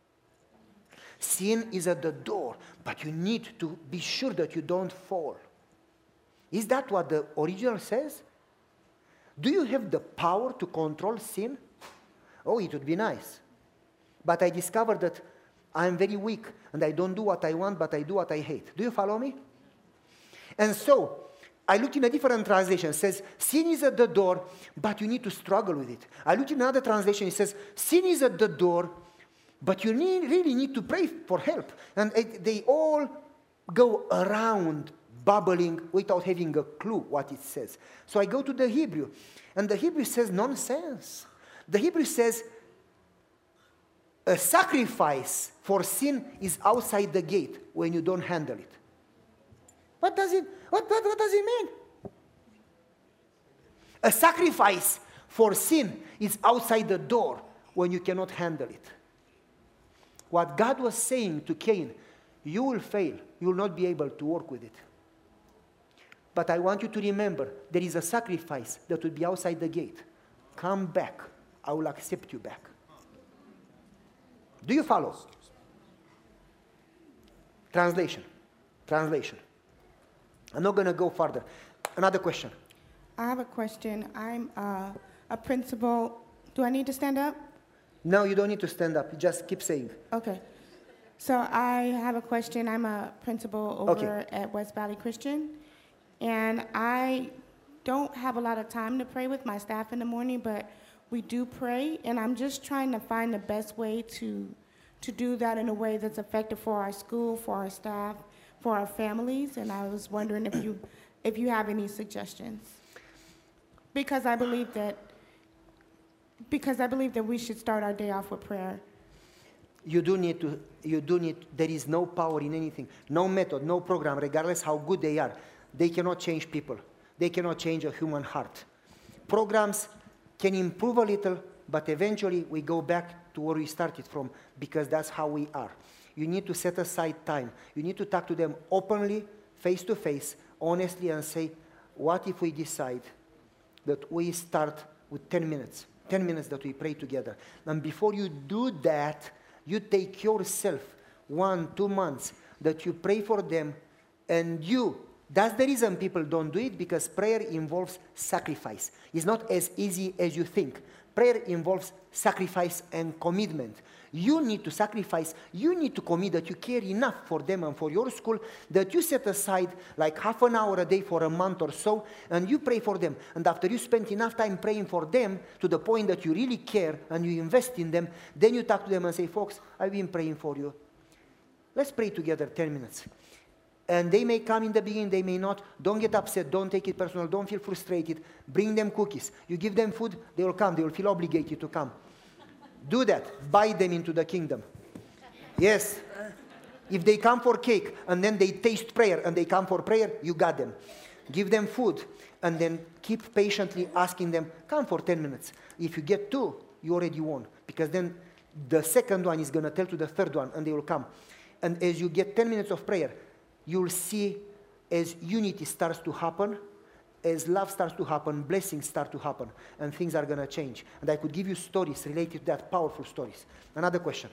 Sin is at the door, but you need to be sure that you don't fall. Is that what the original says? Do you have the power to control sin? Oh, it would be nice. But I discovered that I am very weak, and I don't do what I want, but I do what I hate. Do you follow me? And so, I looked in a different translation. It says, sin is at the door, but you need to struggle with it. I looked in another translation. It says, sin is at the door, but you need, really need to pray for help. And it, they all go around bubbling without having a clue what it says. So I go to the Hebrew, and the Hebrew says nonsense. The Hebrew says, a sacrifice for sin is outside the gate when you don't handle it. What does it, what, what, what does it mean? A sacrifice for sin is outside the door when you cannot handle it. What God was saying to Cain, you will fail. You will not be able to work with it. But I want you to remember, there is a sacrifice that will be outside the gate. Come back. I will accept you back. Do you follow? Translation. Translation. I'm not going to go further. Another question.
I have a question. I'm uh, a principal. Do I need to stand up?
No, you don't need to stand up. You just keep saying.
Okay. So I have a question. I'm a principal over
Okay.
at West Valley Christian. And I don't have a lot of time to pray with my staff in the morning, but we do pray. And I'm just trying to find the best way to, to do that in a way that's effective for our school, for our staff, for our families. And I was wondering if you, if you have any suggestions. Because I believe that Because I believe that we should start our day off with prayer.
You do need to, you do need, there is no power in anything, no method, no program, regardless how good they are. They cannot change people. They cannot change a human heart. Programs can improve a little, but eventually we go back to where we started from, because that's how we are. You need to set aside time. You need to talk to them openly, face to face, honestly, and say, what if we decide that we start with ten minutes? ten minutes that we pray together. And before you do that, you take yourself one, two months that you pray for them, and you, that's the reason people don't do it, because prayer involves sacrifice. It's not as easy as you think. Prayer involves sacrifice and commitment. You need to sacrifice, you need to commit that you care enough for them and for your school that you set aside like half an hour a day for a month or so, and you pray for them. And after you spend enough time praying for them to the point that you really care and you invest in them, then you talk to them and say, folks, I've been praying for you. Let's pray together ten minutes. And they may come in the beginning, they may not. Don't get upset, don't take it personal, don't feel frustrated. Bring them cookies. You give them food, they will come, they will feel obligated to come. Do that. Buy them into the kingdom. Yes. If they come for cake and then they taste prayer and they come for prayer, you got them. Give them food and then keep patiently asking them, come for ten minutes. If you get two, you already won. Because then the second one is going to tell to the third one and they will come. And as you get ten minutes of prayer, you'll see as unity starts to happen, as love starts to happen, blessings start to happen, and things are going to change. And I could give you stories related to that, powerful stories. Another question.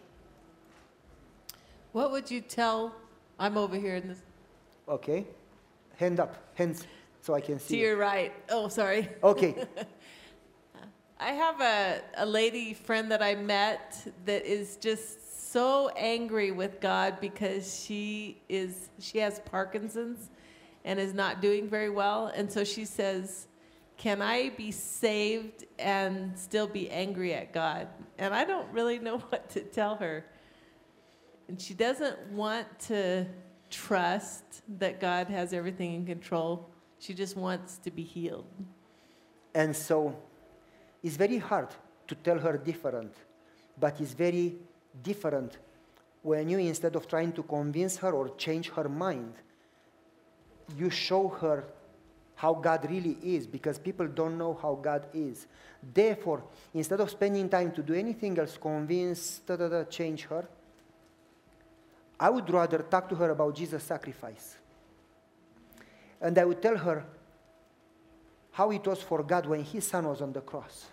What would you tell, I'm over here in this,
Okay. Hand up, hands, so I can
to
see.
your right. Oh, sorry.
Okay.
I have a, a lady friend that I met that is just so angry with God because she is, she has Parkinson's and is not doing very well. And so she says, can I be saved and still be angry at God? And I don't really know what to tell her. And she doesn't want to trust that God has everything in control. She just wants to be healed.
And so it's very hard to tell her different, but it's very different when you, instead of trying to convince her or change her mind, you show her how God really is, because people don't know how God is. Therefore, instead of spending time to do anything else, convince, da, da, da, change her, I would rather talk to her about Jesus' sacrifice. And I would tell her how it was for God when his son was on the cross.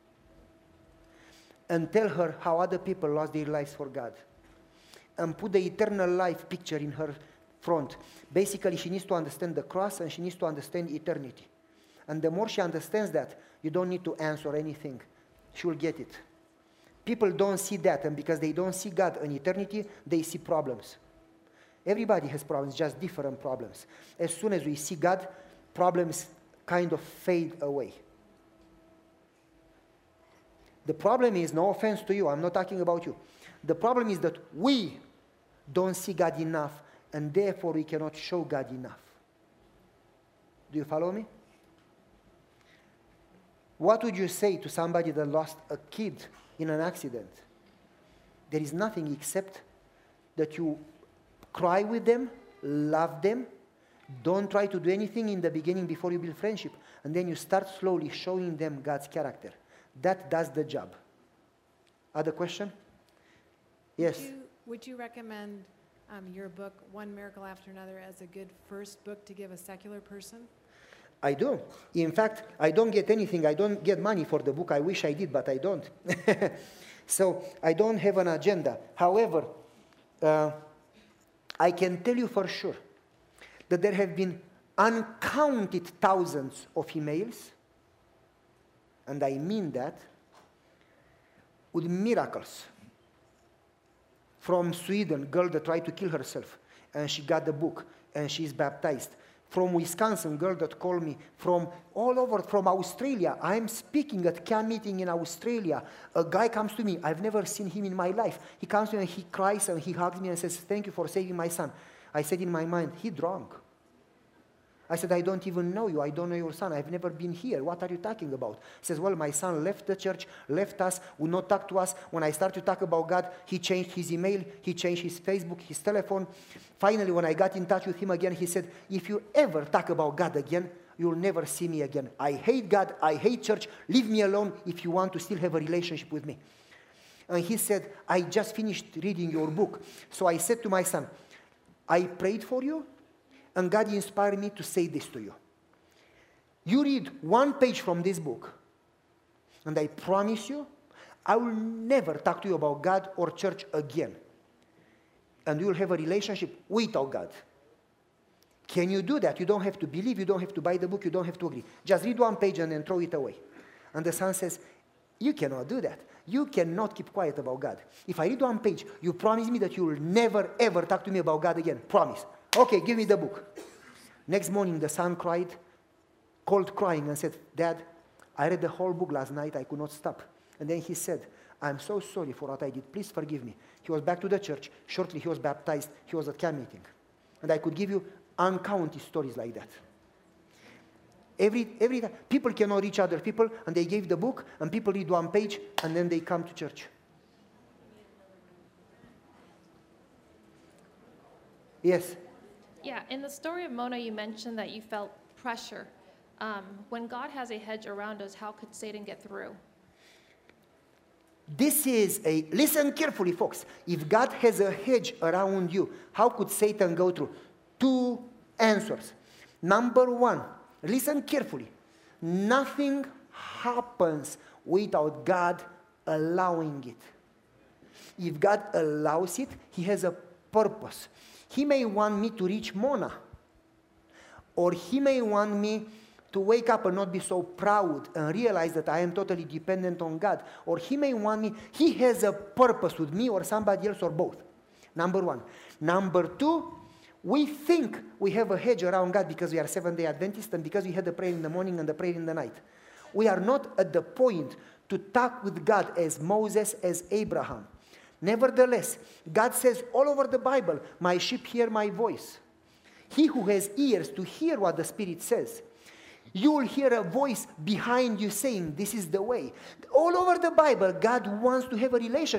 And tell her how other people lost their lives for God. And put the eternal life picture in her front. Basically, she needs to understand the cross and she needs to understand eternity. And the more she understands that, you don't need to answer anything. She will get it. People don't see that, and because they don't see God in eternity, they see problems. Everybody has problems, just different problems. As soon as we see God, problems kind of fade away. The problem is, no offense to you, I'm not talking about you. The problem is that we don't see God enough, and therefore we cannot show God enough. Do you follow me? What would you say to somebody that lost a kid in an accident? There is nothing except that you cry with them, love them, don't try to do anything in the beginning before you build friendship, and then you start slowly showing them God's character. That does the job. Other question? Yes?
Would you, would you recommend um, your book, One Miracle After Another, as a good first book to give a secular person?
I do. In fact, I don't get anything. I don't get money for the book. I wish I did, but I don't. So I don't have an agenda. However, uh, I can tell you for sure that there have been uncounted thousands of emails, and I mean that, with miracles. From Sweden, girl that tried to kill herself, and she got the book, and she's baptized. From Wisconsin, girl that called me. From all over, from Australia. I'm speaking at camp meeting in Australia. A guy comes to me. I've never seen him in my life. He comes to me and he cries and he hugs me and says, "Thank you for saving my son." I said in my mind, "He drunk." I said, "I don't even know you. I don't know your son. I've never been here. What are you talking about?" He says, "Well, my son left the church, left us, would not talk to us. When I started to talk about God, he changed his email, he changed his Facebook, his telephone. Finally, when I got in touch with him again, he said, if you ever talk about God again, you'll never see me again. I hate God, I hate church. Leave me alone if you want to still have a relationship with me." And he said, "I just finished reading your book." So I said to my son, "I prayed for you, and God inspired me to say this to you. You read one page from this book, and I promise you, I will never talk to you about God or church again. And you will have a relationship without God. Can you do that? You don't have to believe, you don't have to buy the book, you don't have to agree. Just read one page and then throw it away." And the son says, "You cannot do that. You cannot keep quiet about God. If I read one page, you promise me that you will never ever talk to me about God again. Promise." "Okay, give me the book." Next morning, the son cried, called crying and said, "Dad, I read the whole book last night. I could not stop." And then he said, "I'm so sorry for what I did. Please forgive me." He was back to the church. Shortly, he was baptized. He was at camp meeting. And I could give you uncounted stories like that. Every, every time, people cannot reach other people, and they gave the book, and people read one page, and then they come to church. Yes?
Yeah, in the story of Mona, you mentioned that you felt pressure. Um, when God has a hedge around us, how could Satan get through?
This is a, listen carefully, folks. If God has a hedge around you, how could Satan go through? Two answers. Number one, listen carefully. Nothing happens without God allowing it. If God allows it, He has a purpose. He may want me to reach Mona, or He may want me to wake up and not be so proud and realize that I am totally dependent on God, or He may want me, He has a purpose with me or somebody else or both. Number one. Number two, we think we have a hedge around God because we are Seventh-day Adventists and because we had the prayer in the morning and the prayer in the night. We are not at the point to talk with God as Moses, as Abraham. Nevertheless, God says all over the Bible, "My sheep hear my voice." He who has ears to hear what the Spirit says. You will hear a voice behind you saying, "This is the way." All over the Bible, God wants to have a relationship.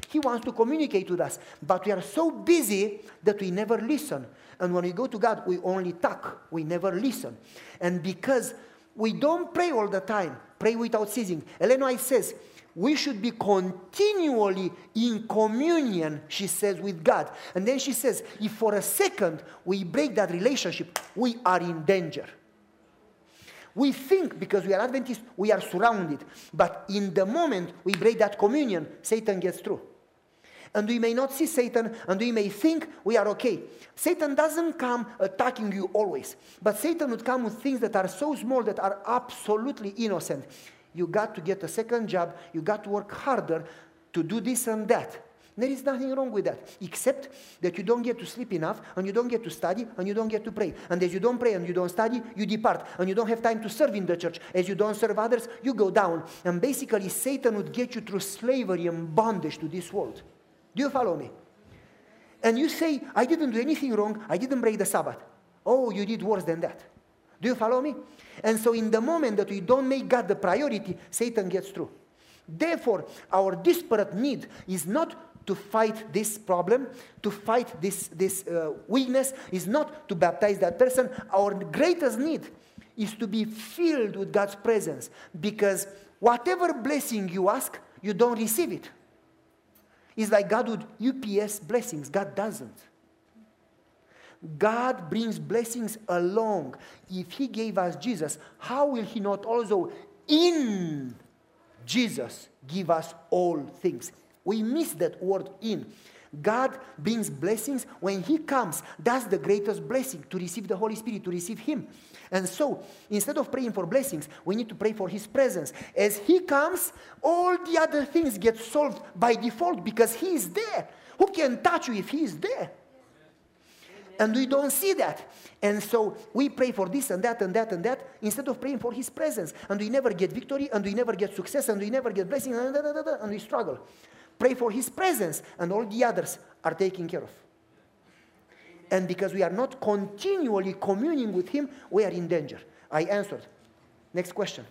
He wants to communicate with us. But we are so busy that we never listen. And when we go to God, we only talk. We never listen. And because we don't pray all the time, pray without ceasing. Ellen White says, we should be continually in communion, she says, with God. And then she says, if for a second we break that relationship, we are in danger. We think because we are Adventists, we are surrounded. But in the moment we break that communion, Satan gets through. And we may not see Satan, and we may think we are okay. Satan doesn't come attacking you always. But Satan would come with things that are so small that are absolutely innocent. You got to get a second job. You got to work harder to do this and that. There is nothing wrong with that, except that you don't get to sleep enough, and you don't get to study, and you don't get to pray. And as you don't pray and you don't study, you depart. And you don't have time to serve in the church. As you don't serve others, you go down. And basically, Satan would get you through slavery and bondage to this world. Do you follow me? And you say, I didn't do anything wrong. I didn't break the Sabbath. Oh, you did worse than that. Do you follow me? And so in the moment that we don't make God the priority, Satan gets through. Therefore, our desperate need is not to fight this problem, to fight this, this uh, weakness, is not to baptize that person. Our greatest need is to be filled with God's presence, because whatever blessing you ask, you don't receive it. It's like God would U P S blessings. God doesn't. God brings blessings along. If He gave us Jesus, how will He not also in Jesus give us all things? We miss that word in. God brings blessings when He comes. That's the greatest blessing, to receive the Holy Spirit, to receive Him. And so, instead of praying for blessings, we need to pray for His presence. As He comes, all the other things get solved by default because He is there. Who can touch you if He is there? And we don't see that. And so we pray for this and that and that and that instead of praying for His presence. And we never get victory, and we never get success, and we never get blessing, and, da, da, da, da, and we struggle. Pray for His presence, and all the others are taken care of. And because we are not continually communing with Him, we are in danger. I answered. Next question.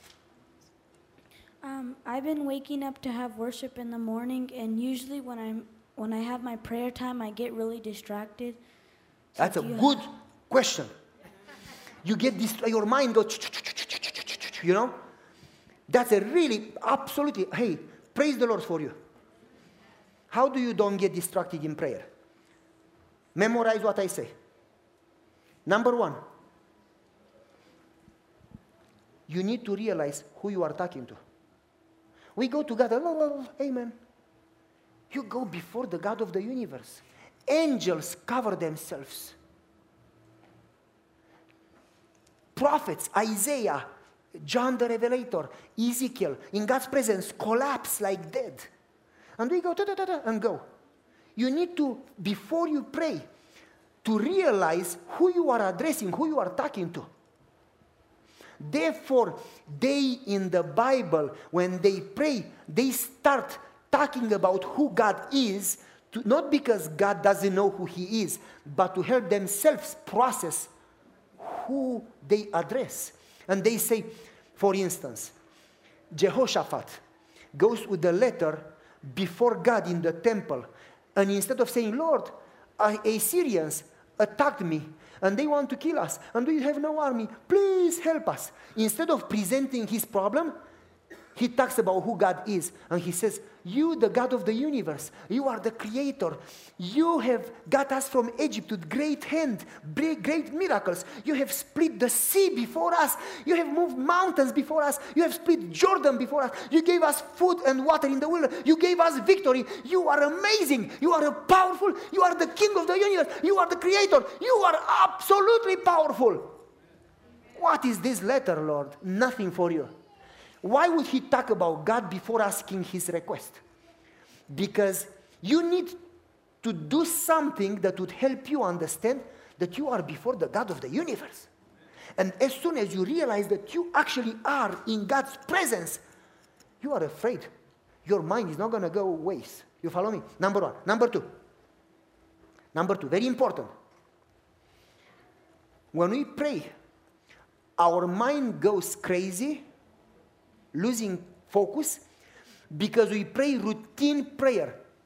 Um, I've been waking up to have worship in the morning, and usually when I'm when I have my prayer time, I get really distracted. So
That's a
you
good
have-
question. You get dist- your mind goes, you know? That's a really, absolutely, hey, praise the Lord for you. How do you don't get distracted in prayer? Memorize what I say. Number one, you need to realize who you are talking to. We go to God, oh, amen. You go before the God of the universe. Angels cover themselves. Prophets, Isaiah, John the Revelator, Ezekiel, in God's presence, collapse like dead. And we go, da, da, da, da, and go. You need to, before you pray, to realize who you are addressing, who you are talking to. Therefore, they in the Bible, when they pray, they start talking about who God is, to, not because God doesn't know who He is, but to help themselves process who they address. And they say, for instance, Jehoshaphat goes with the letter before God in the temple, and instead of saying, Lord, Assyrians attacked me, and they want to kill us, and we have no army, please help us. Instead of presenting his problem, he talks about who God is, and he says, you, the God of the universe, you are the creator. You have got us from Egypt with great hand, great miracles. You have split the sea before us. You have moved mountains before us. You have split Jordan before us. You gave us food and water in the wilderness. You gave us victory. You are amazing. You are powerful. You are the king of the universe. You are the creator. You are absolutely powerful. What is this letter, Lord? Nothing for you. Why would he talk about God before asking his request? Because you need to do something that would help you understand that you are before the God of the universe. And as soon as you realize that you actually are in God's presence, you are afraid. Your mind is not going to go waste. You follow me? Number one. Number two. Number two, very important. When we pray, our mind goes crazy, losing focus, because we pray routine prayer.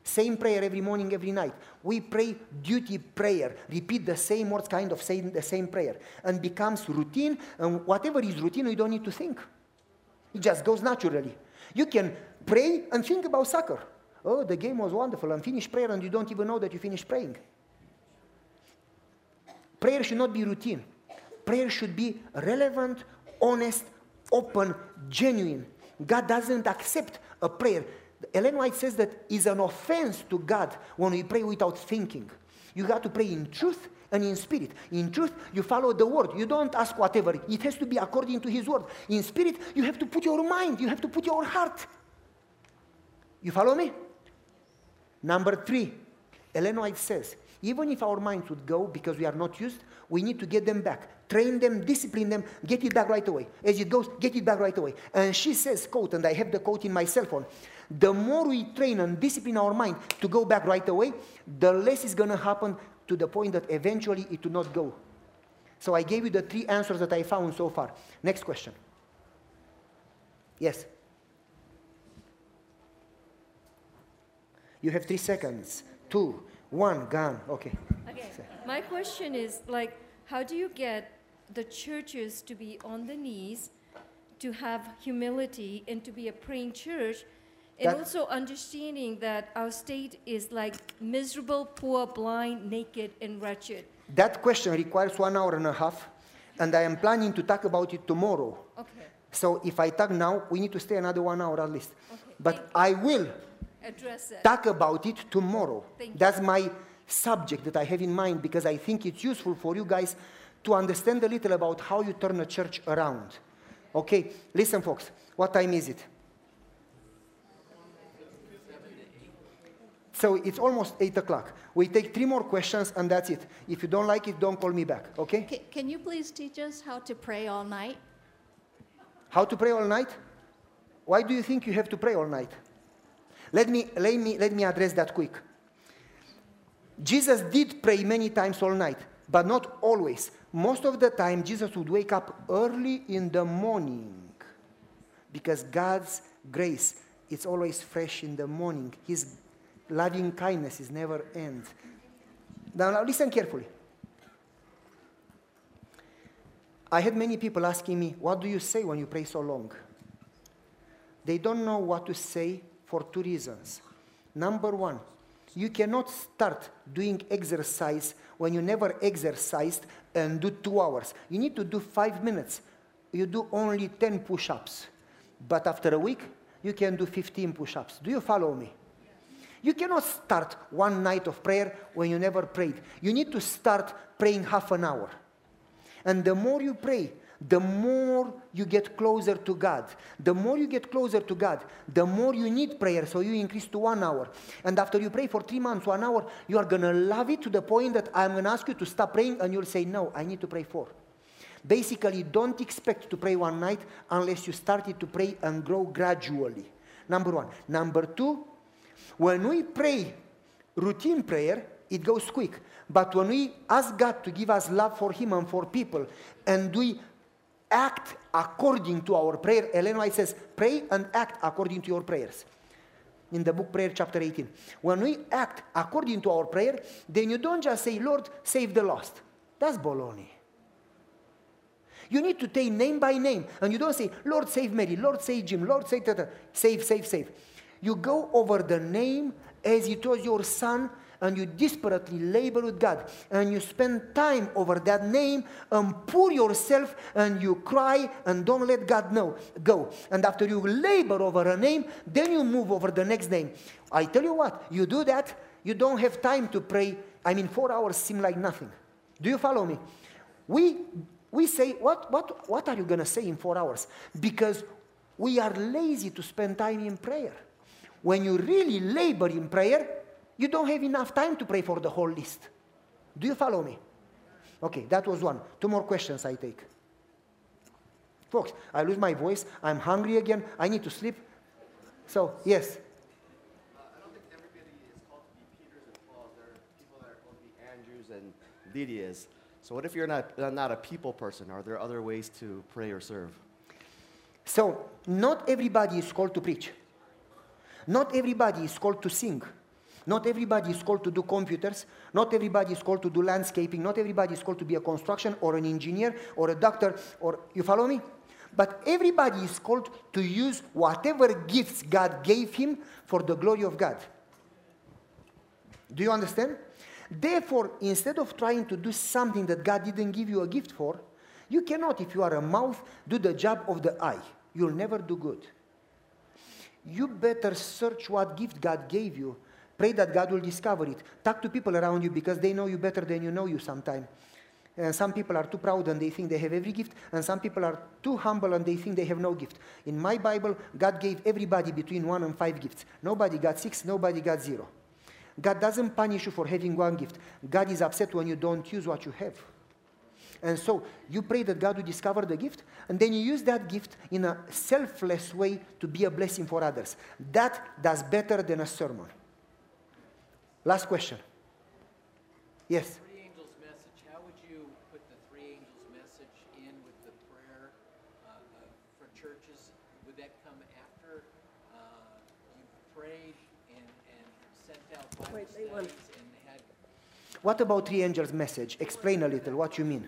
same prayer every morning, every night. We pray duty prayer, repeat the same words, kind of saying the same prayer, and becomes routine, and whatever is routine, you don't need to think. It just goes naturally. You can pray and think about soccer. Oh, the game was wonderful, and finish prayer, and you don't even know that you finished praying. Prayer should not be routine. Prayer should be relevant, honest, open, genuine. God doesn't accept a prayer. Ellen White says that it's an offense to God when we pray without thinking. You got to pray in truth and in spirit. In truth, you follow the word. You don't ask whatever. It has to be according to his word. In spirit, you have to put your mind. You have to put your heart. You follow me? Number three, Ellen White says, even if our minds would go because we are not used, we need to get them back. Train them, discipline them, get it back right away. As it goes, get it back right away. And she says, quote, and I have the quote in my cell phone, the more we train and discipline our mind to go back right away, the less is going to happen to the point that eventually it will not go. So I gave you the three answers that I found so far. Next question. Yes. You have three seconds. Two, one, gone. Okay.
Okay. My question is, like, how do you get the churches to be on the knees, to have humility, and to be a praying church, and
That-
also understanding that our state is like miserable, poor, blind, naked, and wretched?
That question requires one hour and a half, and I am planning to talk about it tomorrow.
Okay.
So if I talk now, we need to stay another one hour at least.
Okay.
But
Thank you.
I will
Address it.
talk about it tomorrow.
Thank you.
That's my subject that I have in mind because I think it's useful for you guys to understand a little about how you turn a church around. Okay, listen folks, what time is it? So it's almost eight o'clock. We take three more questions and that's it. If you don't like it, don't call me back, okay?
Can, can you please teach us how to pray all night?
How to pray all night? Why do you think you have to pray all night? Let me, let me, let me address that quick. Jesus did pray many times all night, but not always. Most of the time, Jesus would wake up early in the morning because God's grace, it's always fresh in the morning. His loving kindness is never end. Now, now listen carefully. I had many people asking me, what do you say when you pray so long? They don't know what to say for two reasons. Number one, you cannot start doing exercise when you never exercised and do two hours. You need to do five minutes. You do only ten push-ups. But after a week, you can do fifteen push-ups. Do you follow me? You cannot start one night of prayer when you never prayed. You need to start praying half an hour. And the more you pray, the more you get closer to God. The more you get closer to God, the more you need prayer, so you increase to one hour. And after you pray for three months, one hour, you are going to love it to the point that I'm going to ask you to stop praying and you'll say, no, I need to pray four. Basically, don't expect to pray one night unless you started to pray and grow gradually. Number one. Number two, when we pray routine prayer, it goes quick. But when we ask God to give us love for Him and for people, and we act according to our prayer, Ellen White says, pray and act according to your prayers. In the book Prayer, chapter eighteen. When we act according to our prayer, then you don't just say, Lord, save the lost. That's baloney. You need to take name by name, and you don't say, Lord, save Mary, Lord, save Jim, Lord, save, tata. save, save, save. You go over the name as it was your son, and you desperately labor with God, and you spend time over that name, and pour yourself, and you cry, and don't let God know, go. And after you labor over a name, then you move over the next name. I tell you what, you do that, you don't have time to pray. I mean, four hours seem like nothing. Do you follow me? We, we say, what, what, what are you going to say in four hours? Because we are lazy to spend time in prayer. When you really labor in prayer, you don't have enough time to pray for the whole list. Do you follow me? Okay, that was one. Two more questions I take. Folks, I lose my voice. I'm hungry again. I need to sleep. So, yes.
Uh, I don't think everybody is called to be Peters and Pauls. There are people that are called to be Andrews and Lydias. So what if you're not, not a people person? Are there other ways to pray or serve?
So, not everybody is called to preach. Not everybody is called to sing. Not everybody is called to do computers. Not everybody is called to do landscaping. Not everybody is called to be a construction or an engineer or a doctor or, you follow me? But everybody is called to use whatever gifts God gave him for the glory of God. Do you understand? Therefore, instead of trying to do something that God didn't give you a gift for, you cannot, if you are a mouth, do the job of the eye. You'll never do good. You better search what gift God gave you. Pray that God will discover it. Talk to people around you because they know you better than you know you sometimes. And some people are too proud and they think they have every gift, and some people are too humble and they think they have no gift. In my Bible, God gave everybody between one and five gifts. Nobody got six, nobody got zero. God doesn't punish you for having one gift. God is upset when you don't use what you have. And so you pray that God will discover the gift, and then you use that gift in a selfless way to be a blessing for others. That does better than a sermon. Last question. Yes?
Three angels' message. How would you put the three angels' message in with the prayer uh, uh, for churches? Would that come after uh, you've prayed and, and sent out Bible
Wait, they
studies
want-
and had...
What about three angels' message? Explain a little what you mean.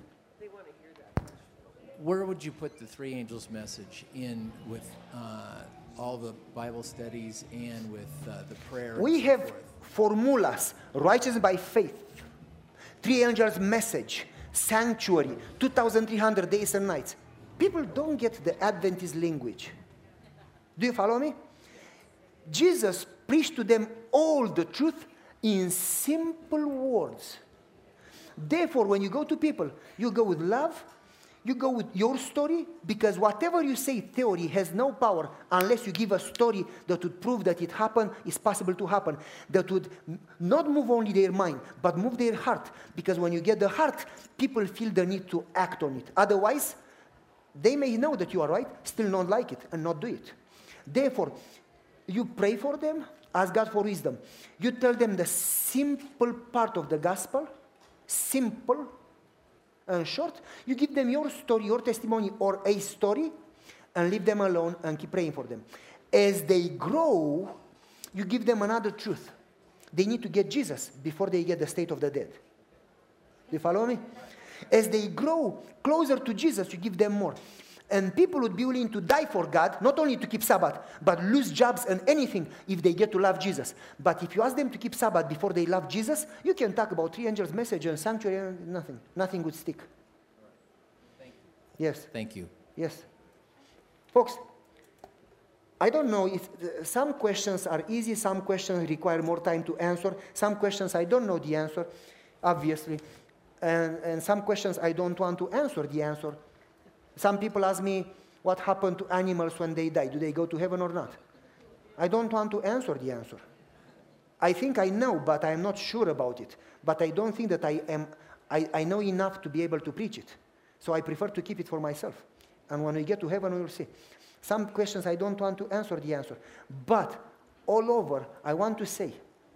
Where would you put the three angels' message in with uh, all the Bible studies and with uh, the prayer? and
We
so
have
forth?
formulas, righteous by faith, three angels' message, sanctuary, two thousand three hundred days and nights. People don't get the Adventist language. Do you follow me? Jesus preached to them all the truth in simple words. Therefore, when you go to people, you go with love, you go with your story, because whatever you say theory has no power unless you give a story that would prove that it happened, is possible to happen, that would m- not move only their mind, but move their heart. Because when you get the heart, people feel the need to act on it. Otherwise, they may know that you are right, still not like it, and not do it. Therefore, you pray for them, ask God for wisdom. You tell them the simple part of the gospel, simple and short. You give them your story, your testimony, or a story, and leave them alone and keep praying for them. As they grow, you give them another truth. They need to get Jesus before they get the state of the dead. Do you follow me? As they grow closer to Jesus, you give them more. And people would be willing to die for God, not only to keep Sabbath, but lose jobs and anything if they get to love Jesus. But if you ask them to keep Sabbath before they love Jesus, you can talk about three angels' message and sanctuary and nothing. Nothing would stick.
Thank you.
Yes.
Thank you.
Yes. Folks, I don't know if uh, some questions are easy, some questions require more time to answer, some questions I don't know the answer, obviously, and, and some questions I don't want to answer the answer. Some people ask me what happened to animals when they die. Do they go to heaven or not? I don't want to answer the answer. I think I know, but I am not sure about it. But I don't think that I am, I, I know enough to be able to preach it. So I prefer to keep it for myself. And when we get to heaven, we will see. Some questions I don't want to answer the answer. But all over, I want to say,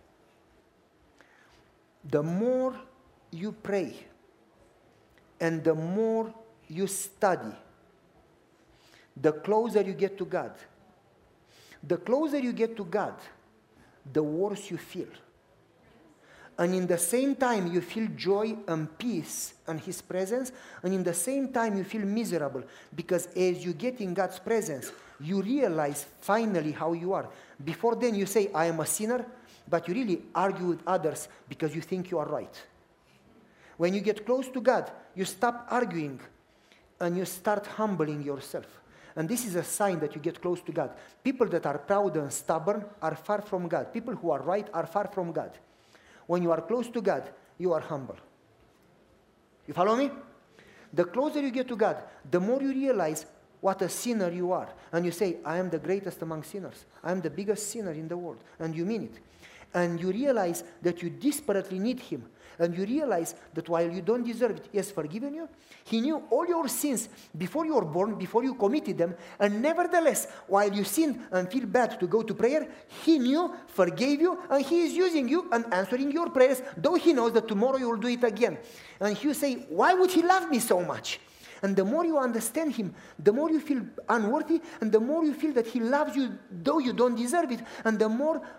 the more you pray and the more you study, the closer you get to God. The closer you get to God, the worse you feel. And in the same time, you feel joy and peace and His presence. And in the same time, you feel miserable. Because as you get in God's presence, you realize finally how you are. Before then, you say, I am a sinner, but you really argue with others because you think you are right. When you get close to God, you stop arguing and you start humbling yourself. And this is a sign that you get close to God. People that are proud and stubborn are far from God. People who are right are far from God. When you are close to God, you are humble. You follow me? The closer you get to God, the more you realize what a sinner you are. And you say, I am the greatest among sinners. I am the biggest sinner in the world. And you mean it. And you realize that you desperately need Him. And you realize that while you don't deserve it, He has forgiven you. He knew all your sins before you were born, before you committed them. And nevertheless, while you sinned and feel bad to go to prayer, He knew, forgave you, and He is using you and answering your prayers, though He knows that tomorrow you will do it again. And you say, why would He love me so much? And the more you understand Him, the more you feel unworthy, and the more you feel that He loves you, though you don't deserve it, and the more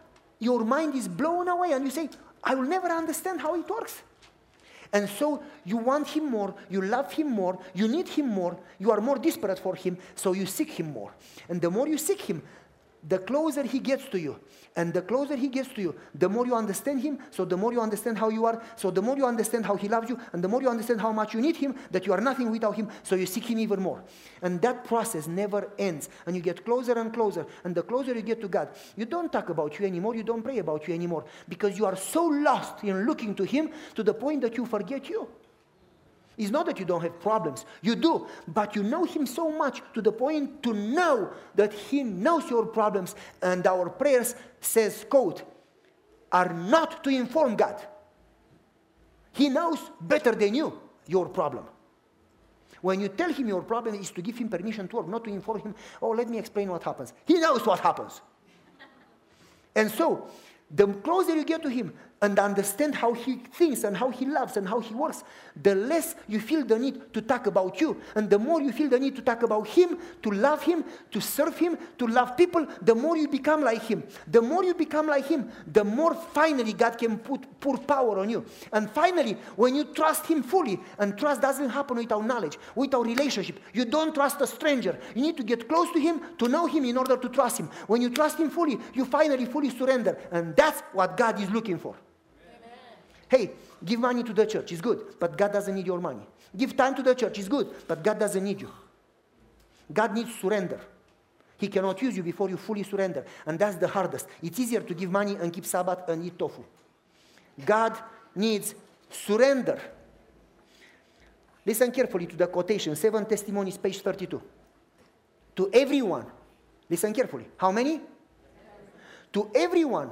your mind is blown away and you say, I will never understand how it works. And so you want him more, you love him more, you need him more, you are more desperate for him, so you seek him more. And the more you seek him, the closer he gets to you. And the closer he gets to you, the more you understand him, so the more you understand how you are, so the more you understand how he loves you, and the more you understand how much you need him, that you are nothing without him, so you seek him even more. And that process never ends. And you get closer and closer, and the closer you get to God, you don't talk about you anymore, you don't pray about you anymore, because you are so lost in looking to him to the point that you forget you. It's not that you don't have problems. You do. But you know him so much to the point to know that he knows your problems. And our prayers, says, quote, are not to inform God. He knows better than you your problem. When you tell him your problem, is to give him permission to work, not to inform him, oh, let me explain what happens. He knows what happens. And so, the closer you get to him and understand how he thinks and how he loves and how he works, the less you feel the need to talk about you. And the more you feel the need to talk about him, to love him, to serve him, to love people, the more you become like him. The more you become like him, the more finally God can put pour power on you. And finally, when you trust him fully, and trust doesn't happen without knowledge, without relationship. You don't trust a stranger. You need to get close to him to know him in order to trust him. When you trust him fully, you finally fully surrender. And that's what God is looking for. Hey, give money to the church, it's good, but God doesn't need your money. Give time to the church, it's good, but God doesn't need you. God needs surrender. He cannot use you before you fully surrender, and that's the hardest. It's easier to give money and keep Sabbath and eat tofu. God needs surrender. Listen carefully to the quotation, Seven Testimonies, page thirty-two. To everyone, listen carefully, how many? To everyone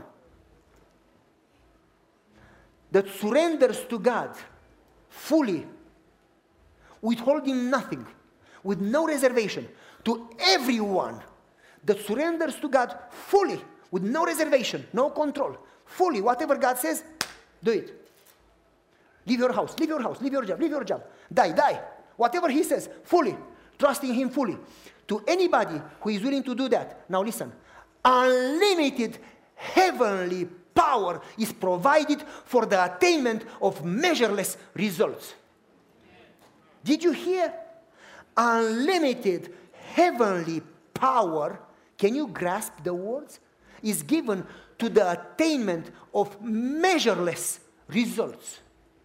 that surrenders to God fully, withholding nothing, with no reservation, to everyone that surrenders to God fully, with no reservation, no control, fully, whatever God says, do it. Leave your house, leave your house, leave your job, leave your job, die, die. Whatever he says, fully, trusting him fully. To anybody who is willing to do that, now listen, unlimited heavenly power is provided for the attainment of measureless results. Did you hear? Unlimited heavenly power, can you grasp the words? Is given to the attainment of measureless results.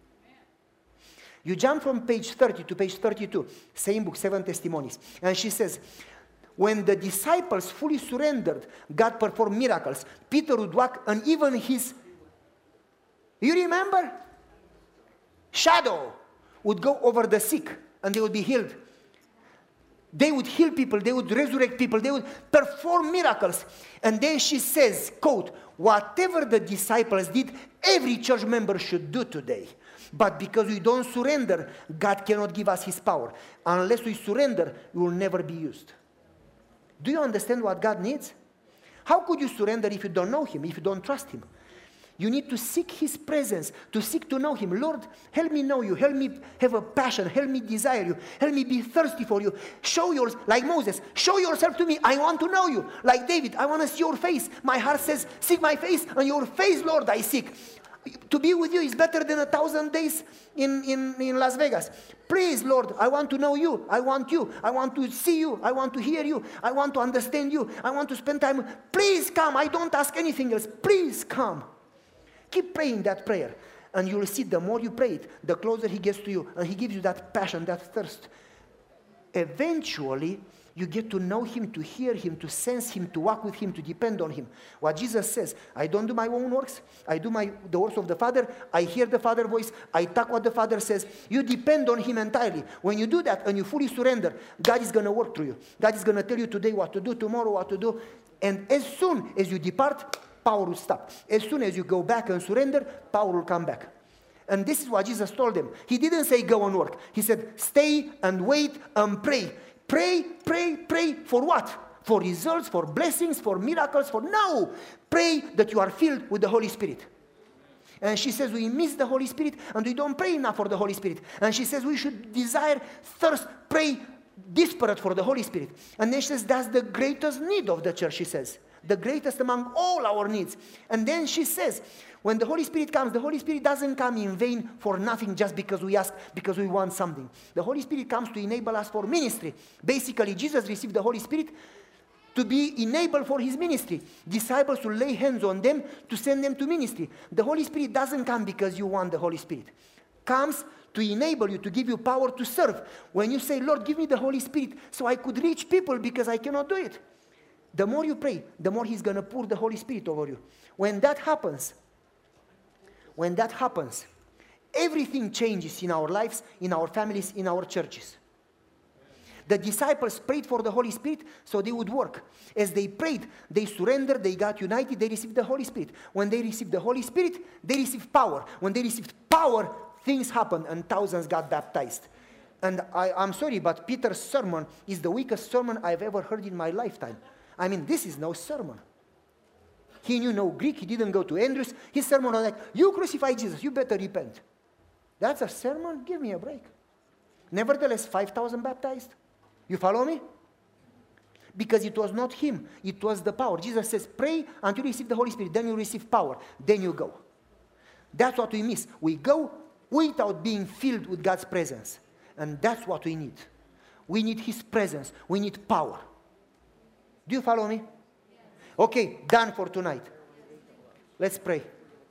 You jump from page thirty to page thirty-two, same book, Seven Testimonies, and she says, when the disciples fully surrendered, God performed miracles. Peter would walk, and even his, you remember? Shadow would go over the sick, and they would be healed. They would heal people, they would resurrect people, they would perform miracles. And then she says, quote, whatever the disciples did, every church member should do today. But because we don't surrender, God cannot give us his power. Unless we surrender, we will never be used. Do you understand what God needs? How could you surrender if you don't know him, if you don't trust him? You need to seek his presence, to seek to know him. Lord, help me know you. Help me have a passion. Help me desire you. Help me be thirsty for you. Show yours, like Moses, show yourself to me. I want to know you. Like David, I want to see your face. My heart says, seek my face, and your face, Lord, I seek. To be with you is better than a thousand days in, in, in Las Vegas. Please, Lord, I want to know you. I want you. I want to see you. I want to hear you. I want to understand you. I want to spend time. Please come. I don't ask anything else. Please come. Keep praying that prayer. And you will see the more you pray it, the closer he gets to you. And he gives you that passion, that thirst. Eventually, you get to know him, to hear him, to sense him, to walk with him, to depend on him. What Jesus says, I don't do my own works. I do my, the works of the Father. I hear the Father's voice. I talk what the Father says. You depend on him entirely. When you do that and you fully surrender, God is going to work through you. God is going to tell you today what to do, tomorrow what to do. And as soon as you depart, power will stop. As soon as you go back and surrender, power will come back. And this is what Jesus told them. He didn't say go and work. He said stay and wait and pray. Pray, pray, pray for what? For results, for blessings, for miracles, for no. Pray that you are filled with the Holy Spirit. And she says we miss the Holy Spirit and we don't pray enough for the Holy Spirit. And she says we should desire, thirst, pray, desperate for the Holy Spirit. And then she says that's the greatest need of the church, she says. The greatest among all our needs. And then she says, when the Holy Spirit comes, the Holy Spirit doesn't come in vain for nothing just because we ask, because we want something. The Holy Spirit comes to enable us for ministry. Basically, Jesus received the Holy Spirit to be enabled for his ministry. Disciples to lay hands on them to send them to ministry. The Holy Spirit doesn't come because you want the Holy Spirit. Comes to enable you, to give you power to serve. When you say, Lord, give me the Holy Spirit so I could reach people because I cannot do it. The more you pray, the more he's going to pour the Holy Spirit over you. When that happens, when that happens, everything changes in our lives, in our families, in our churches. The disciples prayed for the Holy Spirit so they would work. As they prayed, they surrendered, they got united, they received the Holy Spirit. When they received the Holy Spirit, they received power. When they received power, things happened and thousands got baptized. And I, I'm sorry, but Peter's sermon is the weakest sermon I've ever heard in my lifetime. I mean, this is no sermon. He knew no Greek, he didn't go to Andrews. His sermon was like, you crucify Jesus, you better repent. That's a sermon? Give me a break. Nevertheless, five thousand baptized. You follow me? Because it was not him, it was the power. Jesus says, pray until you receive the Holy Spirit, then you receive power, then you go. That's what we miss. We go without being filled with God's presence. And that's what we need. We need his presence. We need power. Do you follow me? Okay, done for tonight. Let's pray.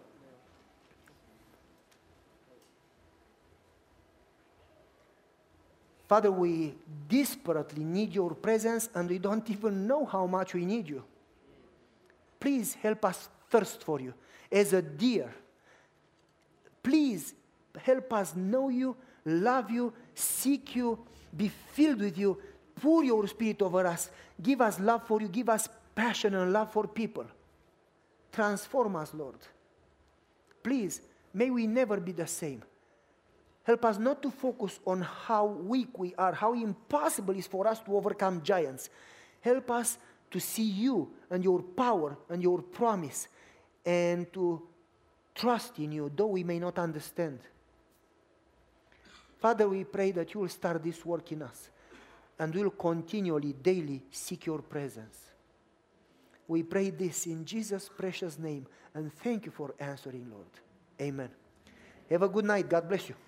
Father, we desperately need your presence and we don't even know how much we need you. Please help us thirst for you as a deer. Please help us know you, love you, seek you, be filled with you. Pour your Spirit over us. Give us love for you. Give us passion and love for people. Transform us, Lord. Please, may we never be the same. Help us not to focus on how weak we are, how impossible it is for us to overcome giants. Help us to see you and your power and your promise and to trust in you, though we may not understand. Father, we pray that you will start this work in us and we will continually, daily seek your presence. We pray this in Jesus' precious name and thank you for answering, Lord. Amen. Have a good night. God bless you.